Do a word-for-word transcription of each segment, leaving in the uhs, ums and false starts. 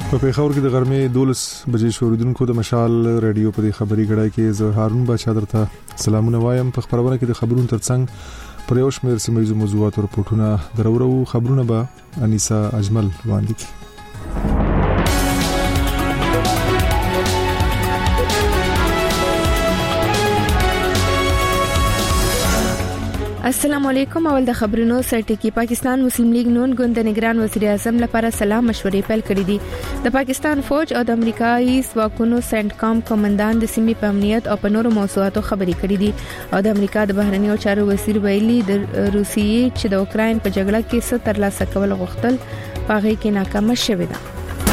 په پیښور کې د غرمې دولس بجې شوریدونکو د مشال رادیو په خبري غړای کې زه هارون بادشاہ درته سلامونه وایم. په خبرونه کې د خبرونو ترڅنګ پر یو شمېر سیمه موضوعات او رپورټونه درورو خبرونه به انیسا اجمل وړاندې کړي. السلام علیکم. اول د خبرونو سرټکی. پاکستان مسلم لیگ نون ګوند د نگران وزیر اعظم لپاره سلام مشورې پیل کړې دي. د پاکستان فوج او د امریکایي ځواکونو سنټکام کمانډان د سیمې په امنیت او په نورو موضوعاتو خبرې کړې دي او د امریکا د بهرنیو چارو وزیر ویلي د روسیې چې د اوکراین په جګړه کې څه ترلاسه کول غوښتل پاغې کې ناکام شوه ده.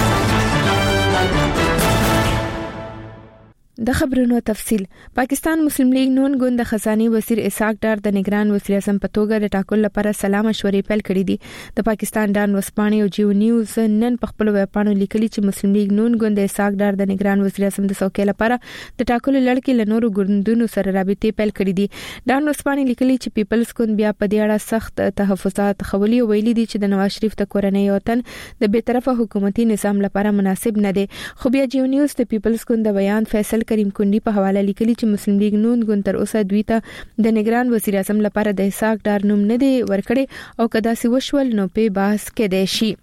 د خبرونو تفصيل. پاکستان مسلم لیگ نون ګوند د خزاني وزیر اسحاق ډار د نگران وزیر اعظم په توګه د ټاکلو لپاره سلام مشورې پیل کړې دي. د پاکستان ډان وسپانې او جیو نیوز نن په خپل ویبپاڼو لیکلي چې مسلم لیگ نون ګوند د اسحاق ډار د نگران وزیر اعظم د څوکۍ لپاره د ټاکلو لړ کې لنورو ګوندونو سره رابطې پیل کړې دي. ډان وسپانې لیکلي چې پیپلز ګوند بیا په دې اړه سخت تحفظات خولي او ویلي دي چې د نواز شریف د کورنۍ وطن د بیطرفه حکومتي نظام لپاره مناسب نه دي. خو بیا جیو نیوز د پیپلز ګوند د بیان فیصل کریم کندي په حواله لیکلي چې مسلم لیگ نون ګوند تر اوسه دوی ته د نگران وزیر اعظم لپاره د اسحاق ډار نوم نه دی ورکړي او کدا سی وشول نو په بحث کې دی شي.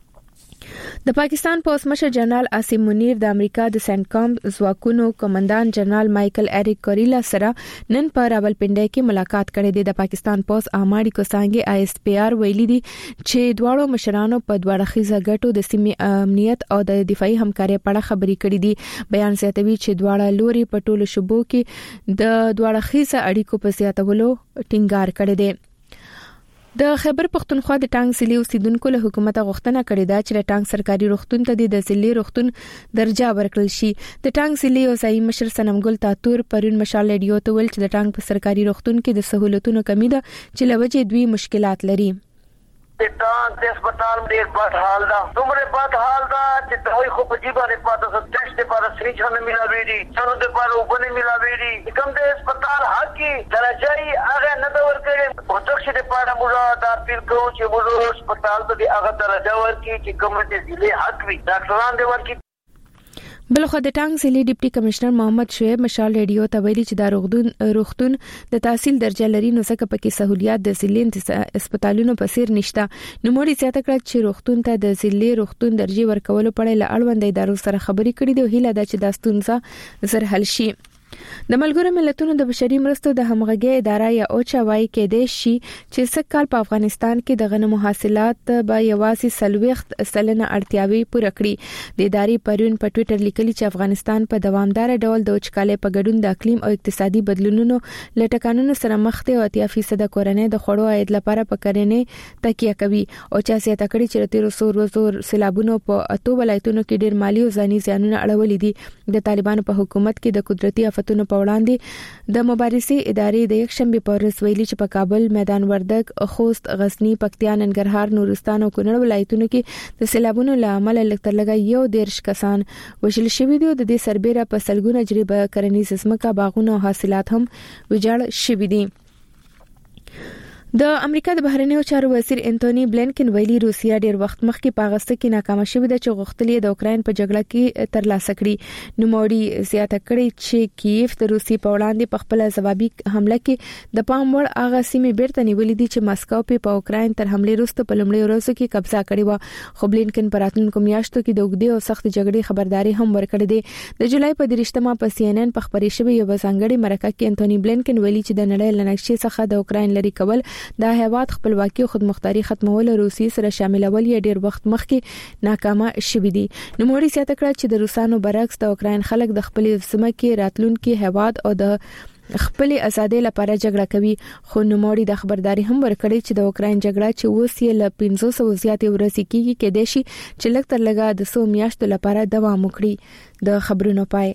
د پاکستان پولیس مشر جنرال عاصم منیر د امریکا د سنټکام ځواکونو کمانډان جنرال مایکل اریک کوریلا سره نن په راولپنډي کې ملاقات کړې ده. د پاکستان پولیس اماړي کوسانګي آی اس پی آر ویلي دي چې دواړو مشرانو په دواړه خيزه ګټو د سیمې امنیت او د دفاعي همکارۍ په اړه خبرې کړې دي. بیان زیاتوي چې دواړه لوري په ټولو شبو کې د دواړه خيزه اړیکو په زیاتولو ټینګار کړی دی. د خیبر پختونخوا د ټانګ ضلع اوسیدونکو له حکومت غوښتنه کړې ده چې د ټانګ سرکاري روغتون ته د ضلعي روغتون درجه ورکړل شي. د ټانګ ضلع او ځایي مشر سنمګل تاتور پرون مشال رادیو ته ویل چې د ټانګ په سرکاري روغتون کې د سہولتونو کمی ده چې لوجه دوی مشکلات لري. ټانګ د هسپتال ډیر بد حال ده، دومره بد حال ده چې دوی خو په جیبه نه پاتې څه ټیسټ لپاره سریج نه ملاوي دي، څنګه د لپاره وبنه ملاوي دي. کوم د هسپتال حقي درجه یې هغه نه دا ورکړي او څه د لپاره موږ دا پیل کوو چې موږ هسپتال ته هغه درجه ورکړي چې کوم د ضلع حق وي ډاکټران دې ورکړي. بلخو د ټانګ ضلع ډیپټي کمشنر محمد شعیب مشال رادیو ته ویلي چې دا روغتون روغتون د تحصیل درجه لري نو څنګه پکې سہولیات د ضلع هسپتالونو په سیر نشته. نو موري زیاته کړ چې روغتون ته د ضلع روغتون درجه ورکولو په اړه اړوند ادارو سره خبرې کړې دي او هیله ده چې دا ستونزه زر حل شي. د ملګرو ملتونو د بشري مرستو د همغږي اداره یا اوچا وايي کې د شي چې سکهال په افغانستان کې د غنمو حاصلات به یوازې سلويخت سلنه اړتیاوي پوره کړي. د ادارې پرون په ټوئیټر لیکلي چې افغانستان په دوامدار ډول د وچکالۍ په ګډون د اقلیم او اقتصادي بدلونونو لټکانونو سره مخ دي او اتیا فیصد کورنۍ د خوړو عاید لپاره په کرنې تکیه کوي. اوچا زیاته کړي چې تیر څو ورځو سیلابونو په اته ولایتونو کې ډېر مالی او ځاني زیانونه اړولې دي. د طالبانو په حکومت کې د قدرتي آفتونو په وړاندې د مبارزې ادارې د یک شنبه په ورځ ویلي چې په کابل، میدان وردګ، خوست، غزنی، پکتیا، ننګرهار، نورستان او کونړ ولایتونو کې د سیلابونو له امله لږتر لږه یو دیرش کسان وژل شوي دي. د دې سربېره په سلګونه جریبه کرنیز ځمکه، باغونه او حاصلات هم ویجاړ شوي دي. د امریکا د بهرنیو چارو وزیر انټونی بلینکن ویلي روسیا ډیر وخت مخکې په اغسطس کې ناکام شوه د چې غوښتلې د اوکرين په جګړه کې ترلاسه کړي. نو موړي زیاته کړي چې کیف د روسي په وړاندې په خپل ځوابي حمله کې د پام وړ اغه سیمه بیرته نیولې دي چې ماسکو په اوکرين تر حمله وروسته په لومړي ورځو کې قبضه کړې و. خو بلینکن په راتلونکو میاشتو کې د وګړي او سخت جګړې خبرداري هم ورکړې ده. د جولای په درشتمه په سی ان ان په خبري شوی یو ځانګړي مرکه کې انټونی بلینکن ویلي چې د نړۍ لنکشې څخه د اوکرين لري کول د هیواد خپلواکي او خودمختاري ختمول او روسي سره شاملول یې ډیر وخت مخکې ناکامه شوي دي. نو موړي زیاته کړ چې د روسانو برعکس د اوکرين خلک د خپل ځمکې راتلونکي هیواد او د خپل ازادي لپاره جګړه کوي. خو نو موړي د خبرداري هم ورکړي چې د اوکرين جګړه چې اوس یې ل پنځه سوه زیاتې ورځې کېږي کې د شي چې لږ تر لږه د څو میاشتو لپاره دوام وکړي. د خبرونو پای.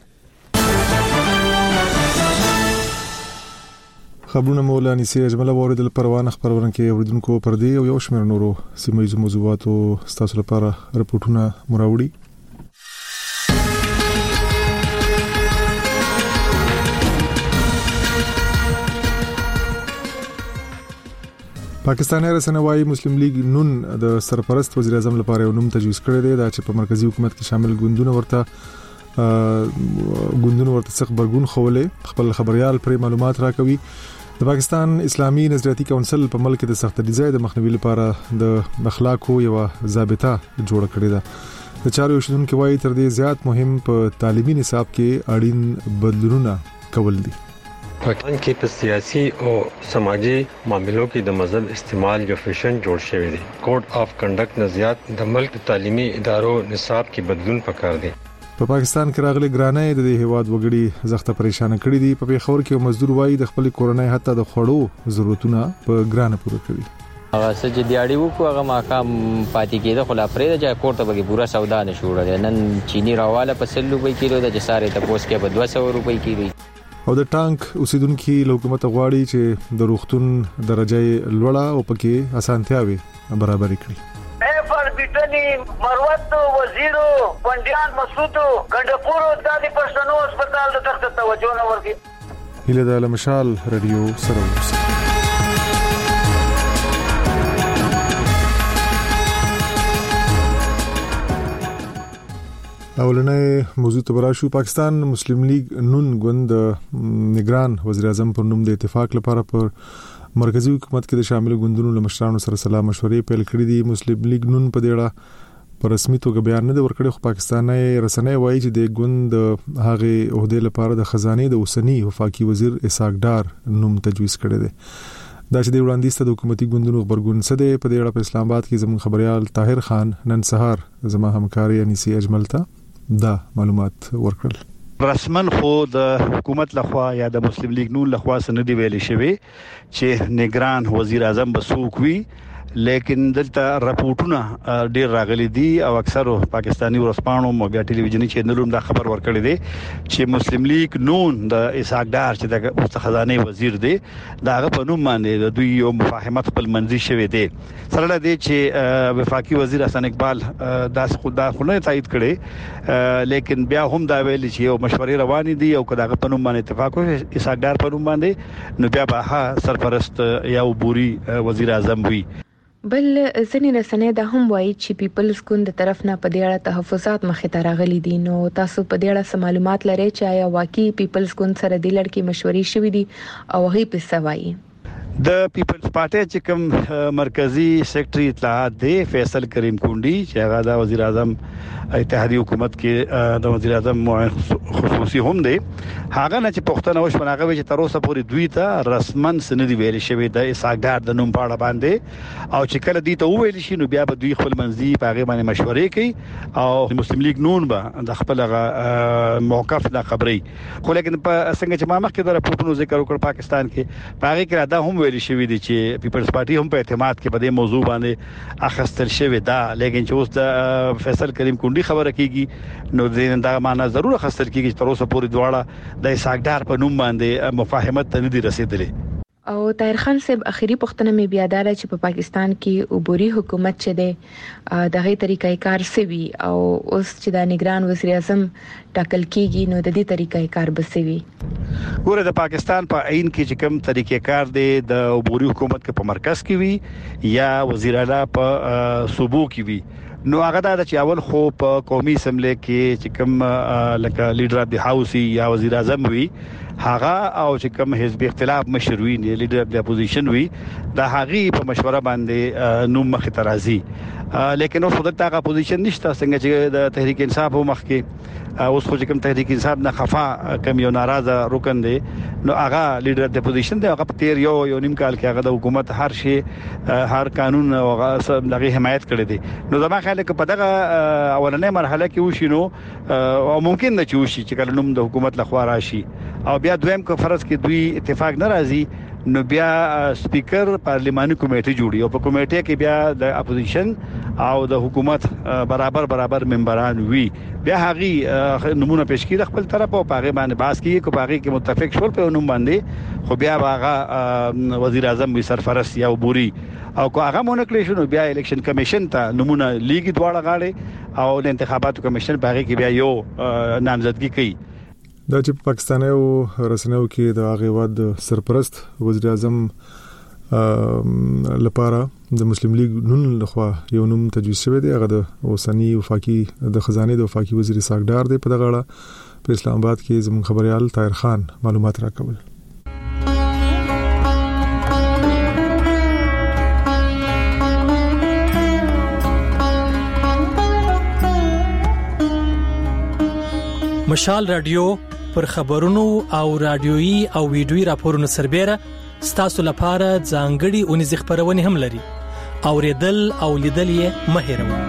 خبرونه مولا نسی اجمل اوریدل پروانه خبرونه کې اوریدونکو پر دی او یو شمېر نورو سیمه موضوعاتو ستاسو لپاره رپورټونه مراوړي. پاکستاني رسنوي مسلم لیگ نون د سرپرست وزیر اعظم لپاره یو نوم تجویز کړی دی دا چې په مرکزی حکومت کې شامل ګوندونه ورته ګوندونه ورته څخه برګون خولې خپل خبريال پر معلومات راکوي. د پاکستان اسلامي نظریاتي کونسل په ملک د سخت ډیزاین د مخنیوي لپاره د اخلاقو یو ضابطه جوړ کړې ده. د چارو شندونکو وايي تر دې زیات مهم په تعلیمي نصاب کې اړین بدلونونه کول دي. پاکستان کې په سیاسي او سماجی معاملو کې د مذهب استعمال یو فیشن جوړ شوی دی. کوډ اف کنډکټ نظریات د ملک تعلیمي ادارو نصاب کې بدلون پکار دي. په پاکستان کې راغلي ګرانۍ د دې هواد وګړي زخته پریشان کړي دي. په پیښور کې مزدور وایي د خپل کورنۍ حتی د خوړو ضرورتونه په ګرانه پوره کوي. هغه چې دیاړي وکړو هغه ماقام پاتې کېده خو لا پرې د کوټه بګي پورا سودا نه شوړل. نن چيني راواله په سل روپۍ کیلو د جساره ته پوس کې په دوه سوه روپۍ کیلو. او د ټانک اوسیدونکو له حکومت غواړي چې د روغتون درجه لوړه او پکې اسانتیاوي برابر کړي. بیٹنی مروت وزیرو پنډیان مسعودو ګندپورو د دې پښتنو هسپتال د تخت توجه نه ورکړي. هله د مشال رادیو سره اوسه. اولنې موضوع ته براشو. پاکستان مسلم لیگ نون ګوند نگران وزیر اعظم پر نوم د اتفاق لپاره پر مرکزی حکومت کې د شامل ګوندونو له مشرانو سره سلا مشورې پیل کړې دي. مسلم لیگ نون په دې اړه په رسمي توګه بیان نه دی ورکړی خو پاکستاني رسنۍ وایي چې د ګوند هغه عہده لپاره د خزانه د اوسنی وفاقي وزیر اسحاق ډار نوم تجویز کړی دی. دا چې د وړاندیز ته د حکومتي ګوندونو خبرګون څه دی په دې اړه په اسلام آباد کې زموږ خبريال طاهر خان نن سهار زما همکاري انیسی اجمل ته دا معلومات ورکړل. رسمن خو د حکومت لخوا یا د مسلم لیگ نون لخوا سندې ویلې شوی چې نگران وزیر اعظم بسوک وی لیکن دلته راپورټونه ډیر راغلي دي او اکثر پاکستانی ورسپانو مو بیا ټلویزیونی چینلونو دا خبر ورکړی دی چې مسلم لیگ نون د اسحاق ډار چې د اوس خزانه وزیر دی داغه په نوم باندې د دوی یو مفاهمت خپل منځي شوی دی. سره دی چې وفاقي وزیر حسن اقبال داس خدا خو نه تایید کړي لیکن بیا هم دا ویل چې یو مشورې روانې دي او کداغه په نوم باندې اتفاق وشي اسحاق ډار په نوم باندې نو بیا به سرپرست یا عبوري وزیر اعظم وي. بل ځینې رسنۍ دا هم وایي چې پیپلز ګوند د طرف نه په دې اړه تحفظات مخې ته راغلي دي. نو تاسو په دې اړه څه معلومات لرئ چې آیا واقعي پیپلز ګوند سره د لړکی مشورې شوې دي او هغه په څه وایي؟ د پیپلز پارټي چې کوم مرکزی سیکریټری اطلاعات دی فیصل کریم کونډي چې هغه د وزیر اعظم اتحادیه حکومت کې د وزیر اعظم خصوصي هم دی هغه نه چې پښتنه وش بناغه چې تر اوسه پورې دوی ته رسمن سندې ویل شوی د اسحاق ډار د نوم په اړه باندې او چې کله دوی ته ویل شي نو بیا به دوی خپل منځي په هغه باندې مشورې کوي او مسلم لیگ نون به د خپل موقف نه خبري خو لیکن په څنګه چې ما مخکې د راپورټونو ذکر وکړ پاکستان کې په هغه کې دا هم ویل شوی دی چې پیپلز پارټي هم په اعتماد کې په دې موضوع باندې اخستل شوی دا لیکن چې اوس د فیصل کریم کونډي خبره کیږي نو دا معنا ضرور اخستل کیږي چې تر اوسه پورې دواړه د اسحاق ډار په نوم باندې مفاهمت ته نه دي رسیدلې. او طاهر خان صاحب اخیری پښتنه می بیا دار چې په پاکستان کې عبوري حکومت چي ده دغه طریقې کار سوي او اوس چې د نگران وزیر اعظم ټاکل کیږي نو د دې طریقې کار بسوي. ګوره د پاکستان په عین کې چې کوم طریقې کار دی د عبوري حکومت کې په مرکز کې وي یا وزیر اعلی په صوبو کې وي نو هغه دا چې اول خو په قومي اسمبلی کې چې کوم لکه لیډر اف دی هاوس یا وزیر اعظم وي هغه او چې کوم حزب اختلاف مشر وي لیډر اف دی اپوزیشن وي دا هغه په مشوره باندې نوم مخ ته راځي لیکن اوس دغه اپوزیشن نشته څنګه چې د تحریک انصاف مخ کې اوس خو چې کوم تحریک انصاف نه خفا کم یو ناراضه رکن دی نو هغه لیډر د اپوزیشن دی هغه په تیر یو یو نیم کال کې هغه د حکومت هر شي هر قانون او هغه حمایت کړی دی نو زما خیال کې په دغه اولنې مرحله کې وشینو او ممکن نه چې وشي چې کله نوم د حکومت لخوا راشي او بیا دویم کو فرض کې دوی اتفاق ناراضي نو بیا سپیکر پارلیماني کمیټه جوړي او په کمیټه کې بیا د اپوزیشن او د حکومت برابر برابر ممبران وي بیا هغه نمونه پیش کړي خپل طرف او هغه باندې باس کیږي کو هغه کې متفق شول په نوم باندې خو بیا هغه وزیر اعظم وي سرپرست یا عبوري او کو هغه مونږ شنو بیا الیکشن کمیشن ته نمونه لیګي دواړه غاړي او د انتخاباتو کمیشن په هغه کې بیا یو نامزدګي کوي. دا چې پاکستاني او رسنیو کې د هغه واد سرپرست وزیر اعظم لپاره د مسلم لیگ نون لخوا یو نوم تجویز شوی دی. هغه د اوسنی وفاقي د خزانه د وفاقي وزیر ساګدار دی. په دغه اړه په اسلام آباد کې زموږ خبريال طاهر خان معلومات راکول. مشال رادیو پر خبرونو او رادیويي او ویډیويي راپورونو سربېره ستاسو لپاره ځانګړي اونیز خبرونه هم لري. اوریدل او لیدل یې مه هېروئ.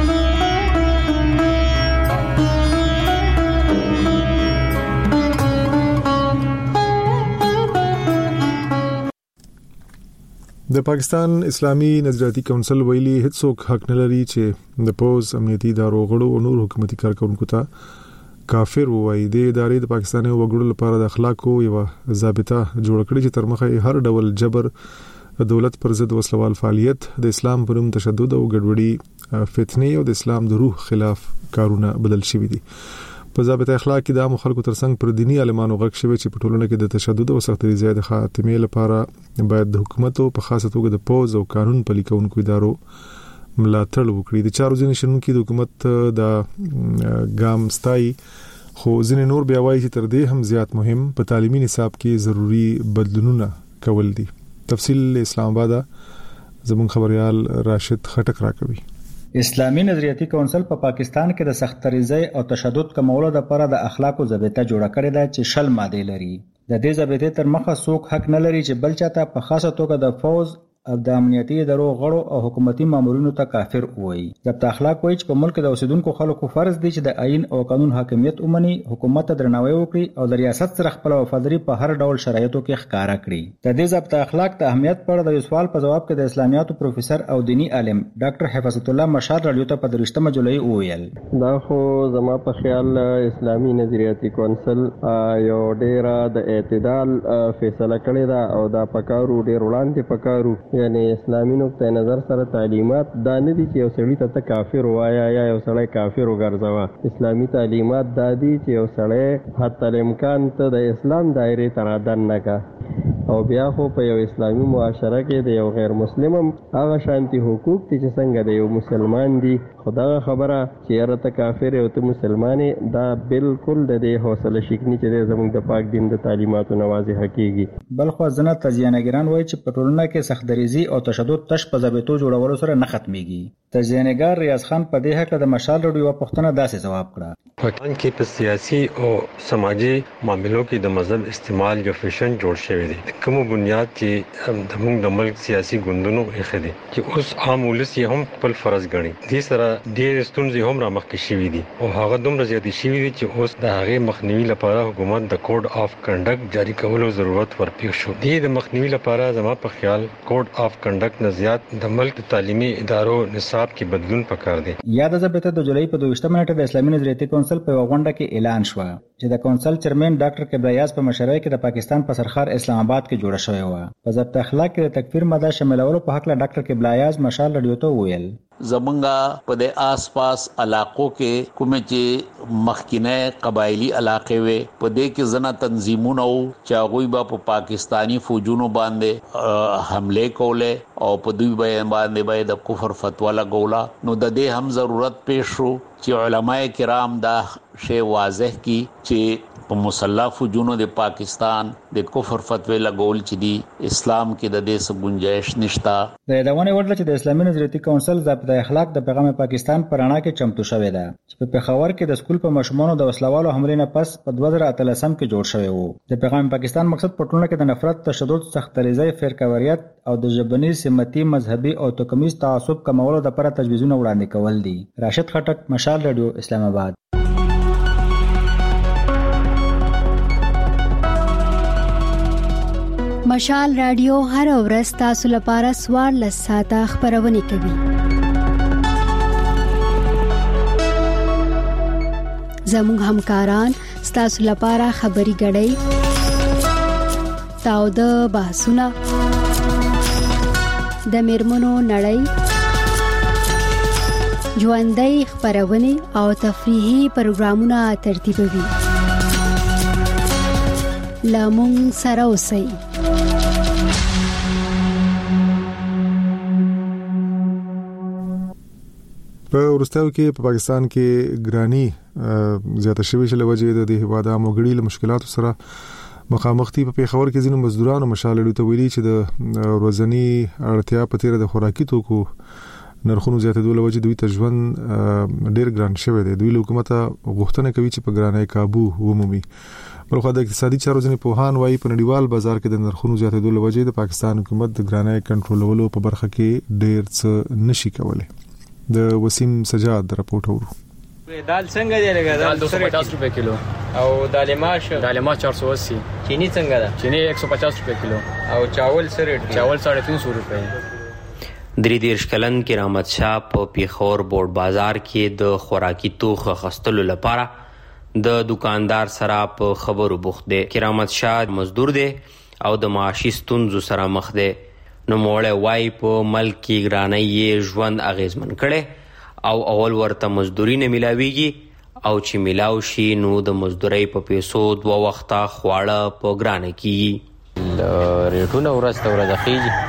د پاکستان اسلامي نظریاتي کونسل ویلي هیڅوک حق نه لري چې د پوز امنیتي ادارو غړو او نور حکومتي کارکونکو ته کافر وایي. د ادارې د پاکستاني وګړو لپاره د اخلاقو یو ضابطه جوړ کړې چې تر مخه هر ډول جبر، دولت پر ضد وسلوال فعالیت، د اسلام پر تشدد او ګډوډي، فتنې او د اسلام د روح خلاف کارونه بدل شوي دي. په ضابطه اخلاق کې د عام خلکو ترڅنګ پر دینی عالمانو غږ شوی چې په ټولنه کې د تشدد او سختۍ زیاده خاتمه لپاره باید د حکومت او په خاصه توګه د پوز او قانون پلي کوونکو ادارو ملاتړ وکړي. د چارو ځینې شنونکو د حکومت د ګام ستای خو ځینې نور بیا وایي چې تر دې هم زیات مهم په تعلیمي نصاب کې ضروری بدلونونه کول دي. تفصیل اسلام آباد زموږ خبريال راشد خټک راکوي. اسلامي نظریاتي کونسل په پا پاکستان کې د سختریزۍ او تشدد کمولو لپاره د اخلاقو ضابطه جوړه کړې ده چې شل ماده لري. د دې ضابطې تر مخه څوک حق نه لري چې بل چاته په خاصه توګه د فوز او د امنیتي ادارو غړو او حکومتي مامورینو ته کافر وایي. ضابطه اخلاق وایي چې په ملک د اوسیدونکو خلکو فرض دی چې د آئین او قانون حاکمیت ومني، حکومت ته درناوی وکړي او د ریاست سره خپل وفاداري په هر ډول شرایطو کې ښکارا کړي. د دې ضابطه اخلاق د اهمیت پر د سوال په جواب کې د اسلامیاتو پروفیسور او دینی عالم ډاکټر حفاظت الله مشال رادیو ته په درشتمه جولای وویل. دا خو زما په خیال اسلامي نظریاتي کونسل یو ډیره د اعتدال فیصله کړې ده او دا پکارو ډیر وړاندې پکارو، یعنی اسلامي نقطه نظر سره تعلیمات دا نه دي چې یو سړی ته کافر وایا یا یو سړی کافر وګرځوا. اسلامي تعلیمات دا دي چې یو سړی حتی الامکان ته د اسلام دایره ته رادن نه کا او بیا خو په یو اسلامي معاشره کې د یو غیر مسلمم هغه شانتي حقوق دي چې څنګه د یو مسلمان دي. خدا خبره چې یاره ته کافر او ته مسلمانې دا بالکل د دې حوصله شکنی چې زموږ د پاک دین د تعلیماتو نوازه حقيقي. بل خو ځنه تزیانګران وایي چې په ټولنه کې سختدریزي او تشدد تش په ضابطو جوړولو سره نه ختميږي. تزیانګر ریاض خان په دې حق د مشال رډیو پښتنه داسې جواب کړه. پاکستان کې په سیاسي او سماجی معاملو کې د مذهب استعمال یو فیشن جوړ شوی دی. کوم بنیاد چې د موږ د ملک سیاسي ګوندونو اخی دي چې اوس عام ولس یې هم خپل فرض ګڼي. دې سره ډېر ستونزې هم را مخکې شوې دي او هغه دومره زیاتې شوې دي چې اوس د هغې مخنیوي لپاره حکومت د کوډ اف کنډکټ جاری کولو ضرورت ورپېښ شو. دې د مخنیوي لپاره زما په خیال کوډ اف کنډکټ نه زیات د ملک تعلیمي ادارو نصاب کې بدلون پکار دی. یاد ضابطه د جولای په دویشتمه نیټه د اسلامي نظریاتي کونسل په غونډه کې اعلان شو چې د کونسل چیرمن ډاکټر کبریاز په مشرۍ کې د پاکستان په سرخار اسلام آباد کې جوړه شوې و. په ضابطه اخلاق کې د تکفیر ماده شاملولو په حق له ډاکټر کبریاز مشال رادیو ته وویل. زمونږه په د آس پاس علاقو کې کومه چې مخکینه قبایلی علاقې وي په دې کې زنه تنظیمونه او چې هغه به په پاکستانی فوجونو باندې حمله کوله او په دوی باندې باندې د کفر فتوا لګولا. نو د دې هم ضرورت پېښ شو چې علماء کرام دا شی واضح کی چې په مسلح فوجونو د پاکستان د کفر فتوی لګول چې دی اسلام کې د دې څه گنجائش نشتا. د یادونه وړل چې د اسلامي نظریاتي کونسل ضابطه اخلاق د پیغام پاکستان پر اړه کې چمتو شوې ده چې په پېښور کې د سکول په ماشومانو د وسلوالو حملې نه پس په دوه زره اتلسم کې جوړ شوی وو. د پیغام پاکستان مقصد په ټولنه کې د نفرت، تشدد، سختدریزۍ، فرقواریت او د ژبني، سمتي، مذهبي او توکمیز تعصب کمولو لپاره تجویزونه وړاندې کول دي. راشد خټک، مشال رادیو، اسلام آباد. مشال رادیو هر ورځ تاسو لپاره سوار لساته خبرونه کوي. زموږ همکاران تاسو لپاره خبري غړي تاو د بحثونه د میرمنو نړۍ ژوندۍ خبرونه او تفریحي پروګرامونه ترتیبوي. لامون سره اوسئ. په ورستیو کې په پاکستان کې ګرانی زیاته شوې چې لوجه د هیواده موګړي له مشکلاتو سره مخامخ دي. په پیښور کې ځینو مزدورانو مشال لري ویلي چې د ورځنی اړتیا په تیر د خوراکي توکو نرخونو زیاتېدو له وجې دوی ته ژوند ډېر ګران شوی دی. دوی له حکومت غوښتنه کوي چې په ګرانۍ قابو ومومي. بلخو د اقتصادي چارو ځینې پوهان وایي په نړیوال بازار کې د نرخونو زیاتېدو له وجې د پاکستان حکومت د ګرانۍ کنټرولولو په برخه کې ډېر څه نشي کولی. د وسیم سجاد راپورټ اورو. دال څنګه دی لګا؟ دال دو سو پچاس روپے کیلو. او دال ماش دال ماش چار سو اسی. چینی څنګه ده؟ چینی ایک سو پچاس روپے کیلو. او چاول سره ریټ چاول ساڑھے تین سو روپے. درې دیرش کلن کرامت شاه په پیښور بورډ بازار کې د خوراکي توخه خستلو لپاره د دکاندار سره په خبرو بوخت دی. کرامت شاه مزدور دی او د معاشي ستونزو سره مخ دی. نو موړی وای په ملک کې ګرانۍ یې ژوند اغیزمن کړي او اول ورته مزدوري نه ملاویږي او چې ملاو شي نو د مزدورۍ په پیسو دوه وخته خواړه په ګرانه کیږي. ریټونه ورځ ته ورځ خېږي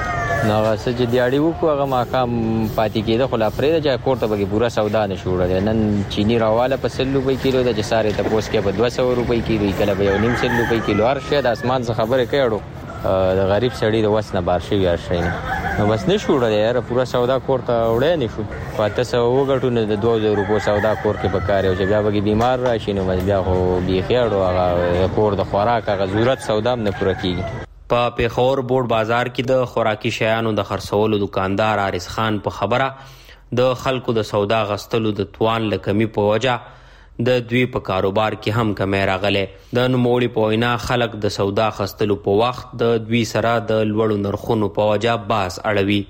نو څه چې دیاړي وکړو هغه ماقام پاتې کېده خو لا پرېده چې کور ته به پوره سودا نه شو وړلی. نن چینی راواله په سل روپۍ کیلو ده چې سارې تپوس کې په دوه سوه روپۍ کیلو کله به یو نیم سل روپۍ کیلو. هر شی د اسمان څخه خبرې کوي اړو د غریب سړي د وس نه بار شوي هر شی نه نو بس نه شو وړلی یاره پوره سودا کور ته وړی نه شو. خو اته سوه وګټو نو د دوه زره روپو سودا کور کې پکار یو چې بیا به بیمار راشي نو بس بیا خو بیخي اړو هغه کور د خوراک هغه ضرورت سودا هم نه پوره کېږي. په پیښور بورډ بازار کې د خوراکي شیانو د خرڅولو دکاندار عارض خان په خبره د خلکو د سودا غستلو د توان له کمی په وجه د دوی په کاروبار کې هم کمی راغلی. د نوموړي په وینا خلک د سودا خستلو په وخت د دوی سره د لوړو نرخونو په وجه باس اړوي.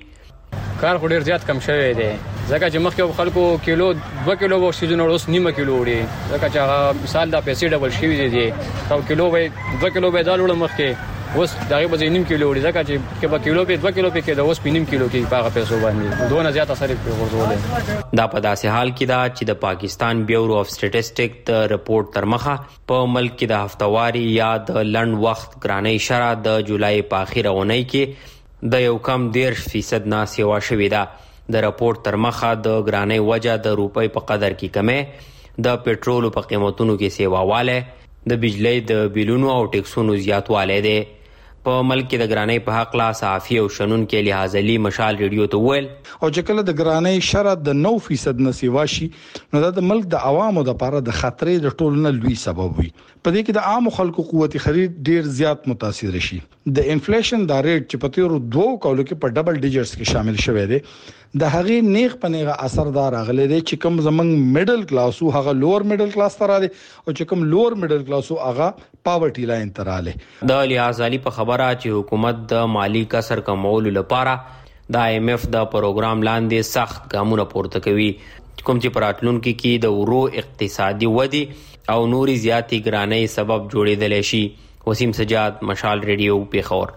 کار خو ډیر زیات کم شوی دی ځکه چې مخکې خلکو کیلو دوه کیلو و سیزن اوس نیمه کیلو وړي ځکه چې هغه مثال دا پیسې ډبل شوي دي. او کیلو به دوه کیلو به دال وړم مخکې اوس دغه به نیم کیلو وړي ځکه چې کې به کیلو په دوه کیلو په کې د اوس په نیم کیلو کې په هغه پیسو باندې دوه زیات اثر په ورزول. دا په داسې حال کې دا چې د پاکستان بیورو اف سټټیسټک د رپورت تر مخه په ملک کې د هفتواري یا د لنډ وخت ګرانۍ شرح د جولای په اخیره اونۍ کې د یو کم دیرش فیصد نه سیوا شوې ده. د رپورت تر مخه د ګرانۍ وجه د روپۍ په قدر کې کمې د پټرولو په قیمتونو کې سیواواله د بجلی د بیلونو او ټیکسونو زیاتوالی دی. په ملک کې د ګرانۍ په حق لا صحافي او شنون کې لحاظ علي مشال ریډیو ته ویل او چې کله د ګرانۍ شرح د نو فیصد نه سیوا شي نو د ملک د عوامو لپاره د خطرې د ټولو نه لوی سبب وي. په دې کې د عام خلکو قوت خرید ډیر زیات متاثر شي. د انفلیشن دا ریټ چې په تیرو دوه کالو کې په ډبل ډیجټس کې شامل شوی دی د هغه نیغ پنیغه اثردار غلې دی چې کوم زمنګ میډل کلاسو هغه لوور میډل کلاس تر راځي او چې کوم لوور میډل کلاسو هغه پاورټی لاین تر راځي. د لیاز علي په خبره چې حکومت د مالی کسر کمولو لپاره د آی ایم ایف د پروګرام لاندې سخت ګامونه پورته کوي کوم چې پراتلونکو کې د ورو اقتصادي ودی او نوري زیاتی ګرانۍ سبب جوړېدل شي. وسیم سجاد مشال ریډیو پیښور.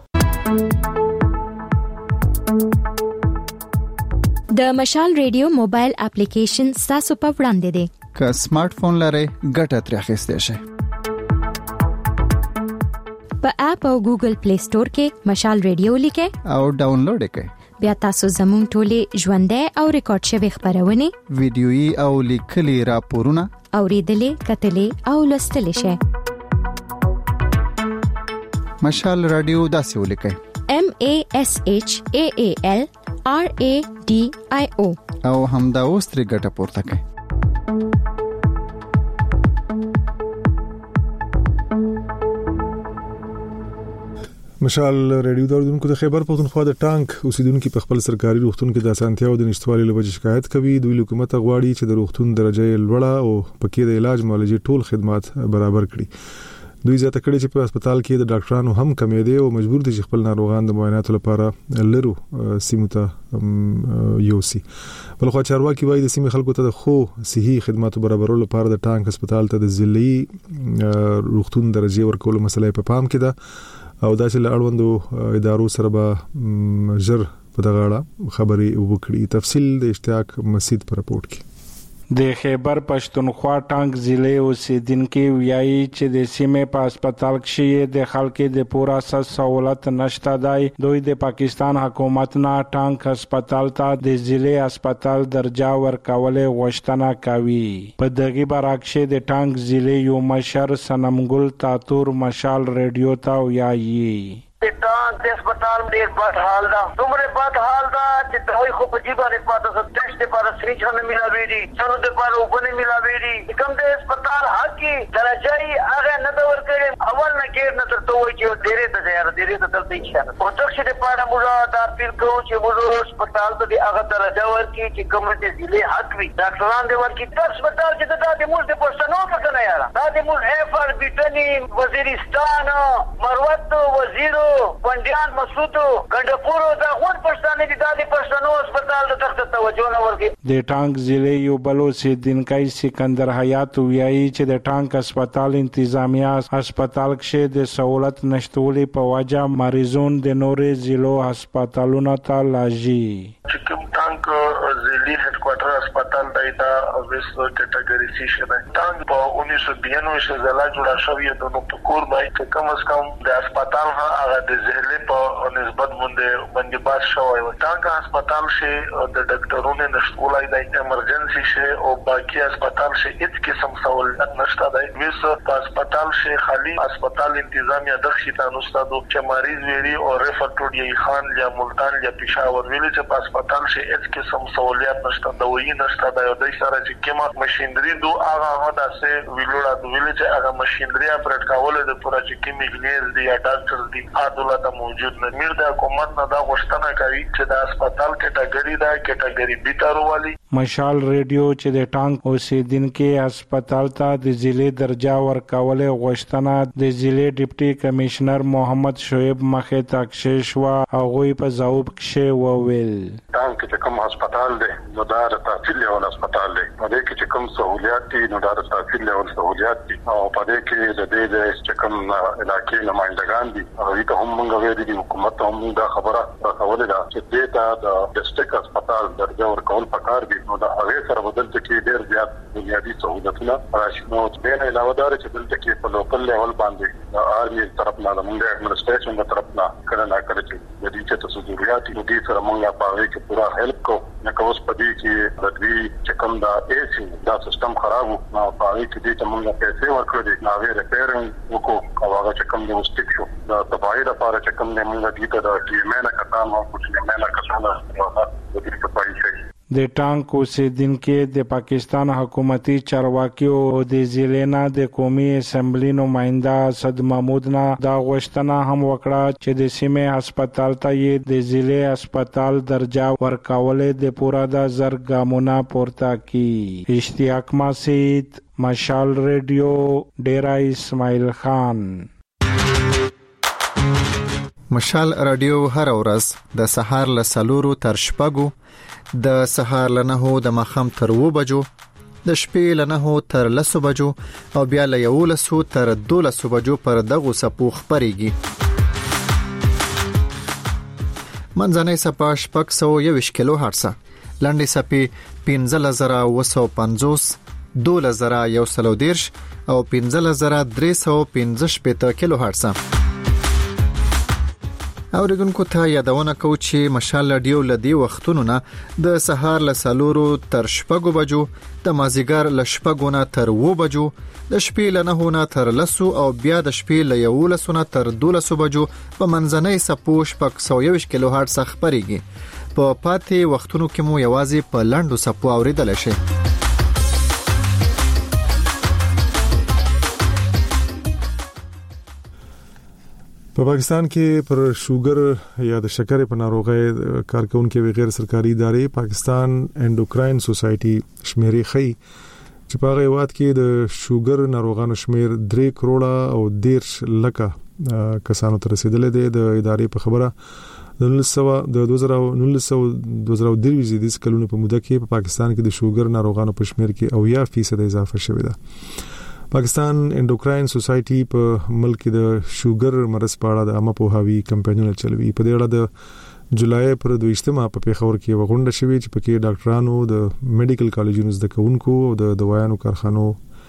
د مشال ریډیو موبایل اپلیکیشن تاسو په وړاندې دی. که سمارټ فون لرئ ګټه ترې اخیستئ شئ. په اپ او ګوګل پلی سٹور کې مشال ریډیو لیکئ او ډاونلوډ کړئ. بیا تاسو زموږ ټولې ژوندۍ او ریکارډ شوی خبرونه ویډیويي او لیکلي راپورونه اوریدلې کتلې او لوستلې شئ. مشال رادیو داسې ولیکئ M A S H A A L R A D I O او همدا اوس ترې ګټه پورته کړئ. مشال ریډیو داردونکو د خیبر پختونخوا د ټانک اوسیدونکو په خپل سرکاري روغتون کې د اسانتیاو د نشټوالي لپاره شکایت کوي. دوی حکومت غواړي چې د روغتون درجه لوړه او پکې د علاج معالجې ټول خدمات برابر کړي. دوی زیاته کړي چې په هسپتال کې د ډاکټرانو هم کمی دي او مجبور دي چې خپل ناروغان د معایناتو لپاره لرو سیمو ته یوسي. بل خو چارواکي وایي د سیمې خلکو ته د خو صحي خدماتو برابرولو لپاره د ټانک هسپتال ته د ضلعي روغتون درجه ورکولو مسله په پام کې ده او دا چې اړوندو ادارو سره به ژر په دغه اړه خبري وکړي. تفصیل د اشتیاق مسجد پر رپورت کې. د خیبر پښتونخوا ټانک ضلع اوسیدونکو ویایي چې د سیمې په هسپتال کې د خلکو د پوره سہولت نشته دی. دوی د پاکستان حکومت نه ټانک هسپتال ته د ضلع هسپتال درجه ورکول غوښتنه کوي. په دغه برعکس د ټانک ضلع یو مشر سنمګل تاتور مشال ریډیو ته ویایي ټانک د هسپتال ډیر بد حال ده. دومره بد حال ده چې دوی خو په جیبه نه پاتې سو ټیسټ لپاره سریج نه ملاوي دي څنګه د پاره وبنه ملاوي دي کوم د هسپتال حقي درجه یې هغه نه دا ورکړي اول نه کې نه تر توي چې ډیره د ځای ډیره د تلته یې په ټکشي د پاره موږ دا پیل کوو چې موږ هسپتال ته هغه درجه ورکړي چې کوم د ضلع حق وي. ډاکټران دې ورکړي د هسپتال چې دا د موږ د پښتنو په کنه یاره دا د موږ اف ار بیټنی وزیرستان مروت وزیر پنډیان مسعودو ګندپورو دا غون پښتانه دي د پښتنو هسپتال ته تخت توجه نه ورکړي. د ټانک ضلع یو بلو سیدنکای سکندر حیات ویایي چې د ټانک هسپتال انتظامیه هسپتال کې د سہولت نشټولې په وجه مریضون د نورې ضلعو هسپتالونو ته لاږي. کوم ټانک ضلعي هډ کوارټر هسپتال دی دا ویس کټګوري سی شنه ټانک په انیس سو بیانوي کې ځلا جوړه شوې د نو پکور باندې کم از کم د هسپتال هغه د ضلع په نسبت باندې باندې باز شوی و. ټانک هسپتال کې د ډاکټرونو نشټولای د ایمرجنسي کې او باقي هسپتال کې هیڅ قسم سہولت نشته دی. ویس په هسپتال کې خالی هسپتال انتظامیه د خیتانو ستاسو چې مریض ویری او ریفر ټو دی خان یا ملتان یا پېښور ویل چې په هسپتال کې هیڅ قسم سہولت نشته دوی نشته دی او د سره چې کومه ماشينري دو هغه هدا سه ویلوړه د ویل چې هغه ماشينري اپریټ کول د پوره چې کومي انجینیر دی یا ډاکټر دی عدالت موجود نه میر د حکومت نه دا غوښتنه کوي چې د هسپتال کټګوري دا کټګوري بیتارو والی. مشال ریډیو چې د ټانک اوسیدونکو هسپتال ته د ضلع درجه ورکول غوښتنه د ضلع ډیپټي کمشنر محمد شعیب مخه تاکشش وا هغه په ځواب کې وویل ټانک چې کوم هسپتال دی نو دا د تحصیل له هسپتال دی په دې کې چې کوم سہولیات دي نو دا د تحصیل له سہولیات دي او په دې کې د دې د چې کوم علاقې نمائندگان دي هغه ته هم موږ ویلي دي حکومت هم دا خبره راکولې ده چې دې ته د ډیسټریکټ هسپتال درجه ورکول پکار دي نو دا هغه سره بدل کې ډېر زیات بنیادی سہولتونه راشي. نو د نه علاوه دا چې دلته کې په لوکل لیول باندې د آرمي طرف نه د موږ ایڈمنسټریشن د طرف نه کړه نه کړی چې د دې چې ضرورت دي د سره موږ په هغه کې پورا هیلپ کو نه کوس په دې کې د دې چې کوم دا ایسي دا سیستم خراب نو په هغه کې د موږ پیسې ورکړي نو هغه ریپیرینګ وکړو او هغه چې کوم د مستک شو دا تبعی لپاره چې کوم د موږ دې ته د ټیمه کسان او کوم نه کسان د دې په پای کې د ټانک اوسیدونکو د پاکستان حکومتي چارواکي او د ضلع نه د قومي اسمبلی نماینده اسد محمود نه دا غوښتنه هم وکړه چې د سیمې هسپتال ته یې د ضلع هسپتال درجه ورکول د پورا د زر ګامونه پورته کی. اشتیاق مسعود مشال ریډیو ډیرا اسماعیل خان. مشال رادیو هر ورځ د سهار له سلورو تر شپږو د سهار له نهو د ماښام تر اوو بجو د شپې له نهو تر لسو بجو او بیا له یولسو تر دولسو بجو پر دغو څپو خپرېږي. منځنۍ څپه شپږ سوه یوویشت کیلو هرټزه، لنډې څپې پنځلس زره اووه سوه پنځوس، دولس زره یو سل او دېرش او پنځلس زره درې سوه پنځه شپېته کیلو هرټزه. اوریدونکو ته یادونه کوو چې مشال رادیو لدی وختونو نه د سهار له سلورو تر شپږو بجو، د مازیګر له شپږو نه تر اوو بجو، د شپې له نهو نه تر لسو او بیا د شپې له یولسو نه تر دولسو بجو په منځنۍ څپو شپږ سوه یوویشت کیلو هرټز خپرېږي. په پاتې وختونو کې مو یوازې په لنډو څپو اوریدلی شئ. په پاکستان کې پر شوګر یا د شکرې په ناروغۍ کارکونکو غیر سرکاري ادارې پاکستان انډوکراین سوسایټي شمیرې خي چې په هغه وخت کې د شوګر ناروغانو شمیر درې کروڑه او دیرش لکه کسانو ته رسیدلې ده. د ادارې په خبره د دوه زره نولس او دوه زره درې زیاتې کلونو په موده کې په پاکستان کې د شوګر ناروغانو په شمیر کې اویا فیصد اضافه شوې ده. پاکستان انډوکراین سوسایټي په ملک د شوګر مرض په اړه د عامه پوهاوی کمپاینونه چلوي. په دې اړه د جولای پر دویشتمه په پیښور کې وغونډه شوې چې پکې ډاکټرانو د میډیکل کالجونو زده کوونکو او د دوايانو کارخانو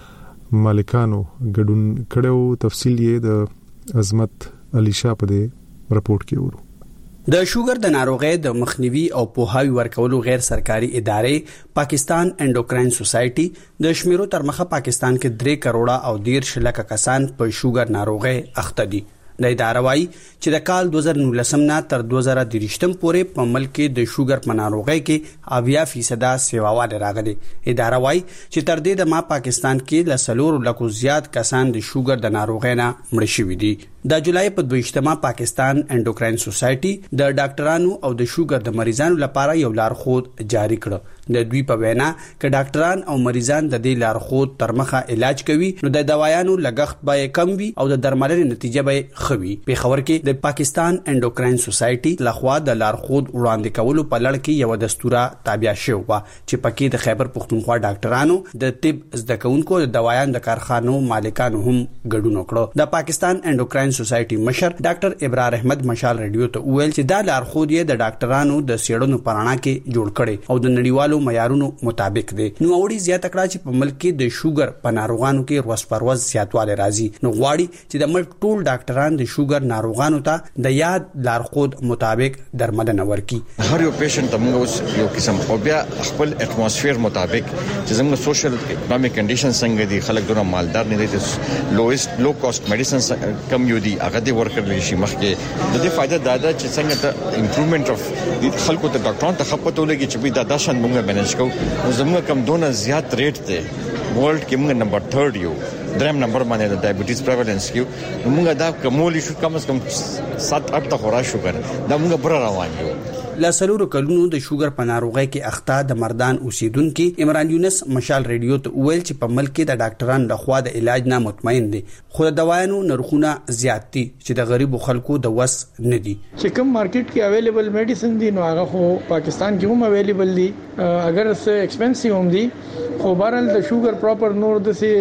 مالکانو ګډون کړو. تفصیل یې د عظمت علي شاه په دې رپورت کې ورو. د شوګر د ناروغۍ د مخنیوي او پوهاوی ورکولو غیر سرکاري ادارې پاکستان انډوکراین سوسایټي د شمیرو تر مخه پاکستان کې درې کروڑه او ډیر شلکه کسان په شوګر ناروغۍ اخته دي. د اداره وايي چې د کال دوه زره نولس نه تر دوه زره دریشتم پورې په ملک کې د شوګر په ناروغۍ کې اویا فیصد سیواواله راغلي. اداره وايي چې تر دې د ما پاکستان کې ل سلور لکو زیات کسان د شوګر د ناروغۍ نه مړ شوي دي. د جولای په دویشتمه پاکستان انډوکراین سوسایټي د ډاکټرانو او د شوګر د مریضانو لپاره یو لارښود جاری کړ. د دوی په وینا ک ډاکټران او مریضان د دې لارښود تر مخه علاج کوي نو د دوايانو لګښت به کم وي او د درملنې نتیجه به خوي. په خبر کې د پاکستان انډوکراین سوسایټي لخوا د لارښود وړاندې کولو په لړ کې یو دستوره تابع شوی و چې پکې د خیبر پختونخوا ډاکټرانو د طب زده کوونکو د دوايانو د کارخانو مالکانو هم ګډون وکړ. د پاکستان انډوکراین سوسایټي مشر ډاکټر ابرار احمد مشال رادیو ته ویل چې دا لارښود یې د ډاکټرانو د سیړنو پرانا کې جوړ کړي او د نړیوالو معیارونو مطابق دی. نو اوري زیاته کړه چې په ملک کې د شوګر په ناروغانو کې روز پر ورځ زیاتواله راځي. نو غواړي چې د ملک ټول ډاکټران د شوګر ناروغانو ته د یاد لارښود مطابق درملنه ورکړي. هر یو پیشنټ موږ اوس یو قسم خو بیا خپل اټماسفیر مطابق چې زموږ سوشل اکونومیک کنډیشن څنګه دي خلک دونه مالدار نه دي چې لویست لو کاست میډیسنز کم یو دي هغه دې ورکړل شي. مخکې د دې فائدہ دا ده چې څنګه ته امپروومنت اف خلکو ته ډاکټرانو ته خپته ولګي چې دا داشن موږ مینج کوو. زموږ کم دونه زیات ریټ دی ورلد کې موږ نمبر تھرد یو دریم نمبر باندې د ډایبټیز پریوالنس کې موږ دا کومول شو کم از کم سات اټ ته خورا شوګر دا موږ بر روان یو. لا سلور کلونو د شوګر په ناروغۍ کې اخته د مردان اوسیدونکو عمران یونس مشال رادیو ته ویل چې په ملک کې د ډاکټرانو لخوا د علاج نه مطمئن دي خو د دوايانو نرخونه زیات دي چې د غریبو خلکو د وس نه دي. چې کوم مارکیټ کې اویلیبل میډیسن دي نو هغه خو پاکستان کې هم اویلیبل دي اگر څه ایکسپنسیو هم دي خو بهرال د شوګر پراپر نور د سي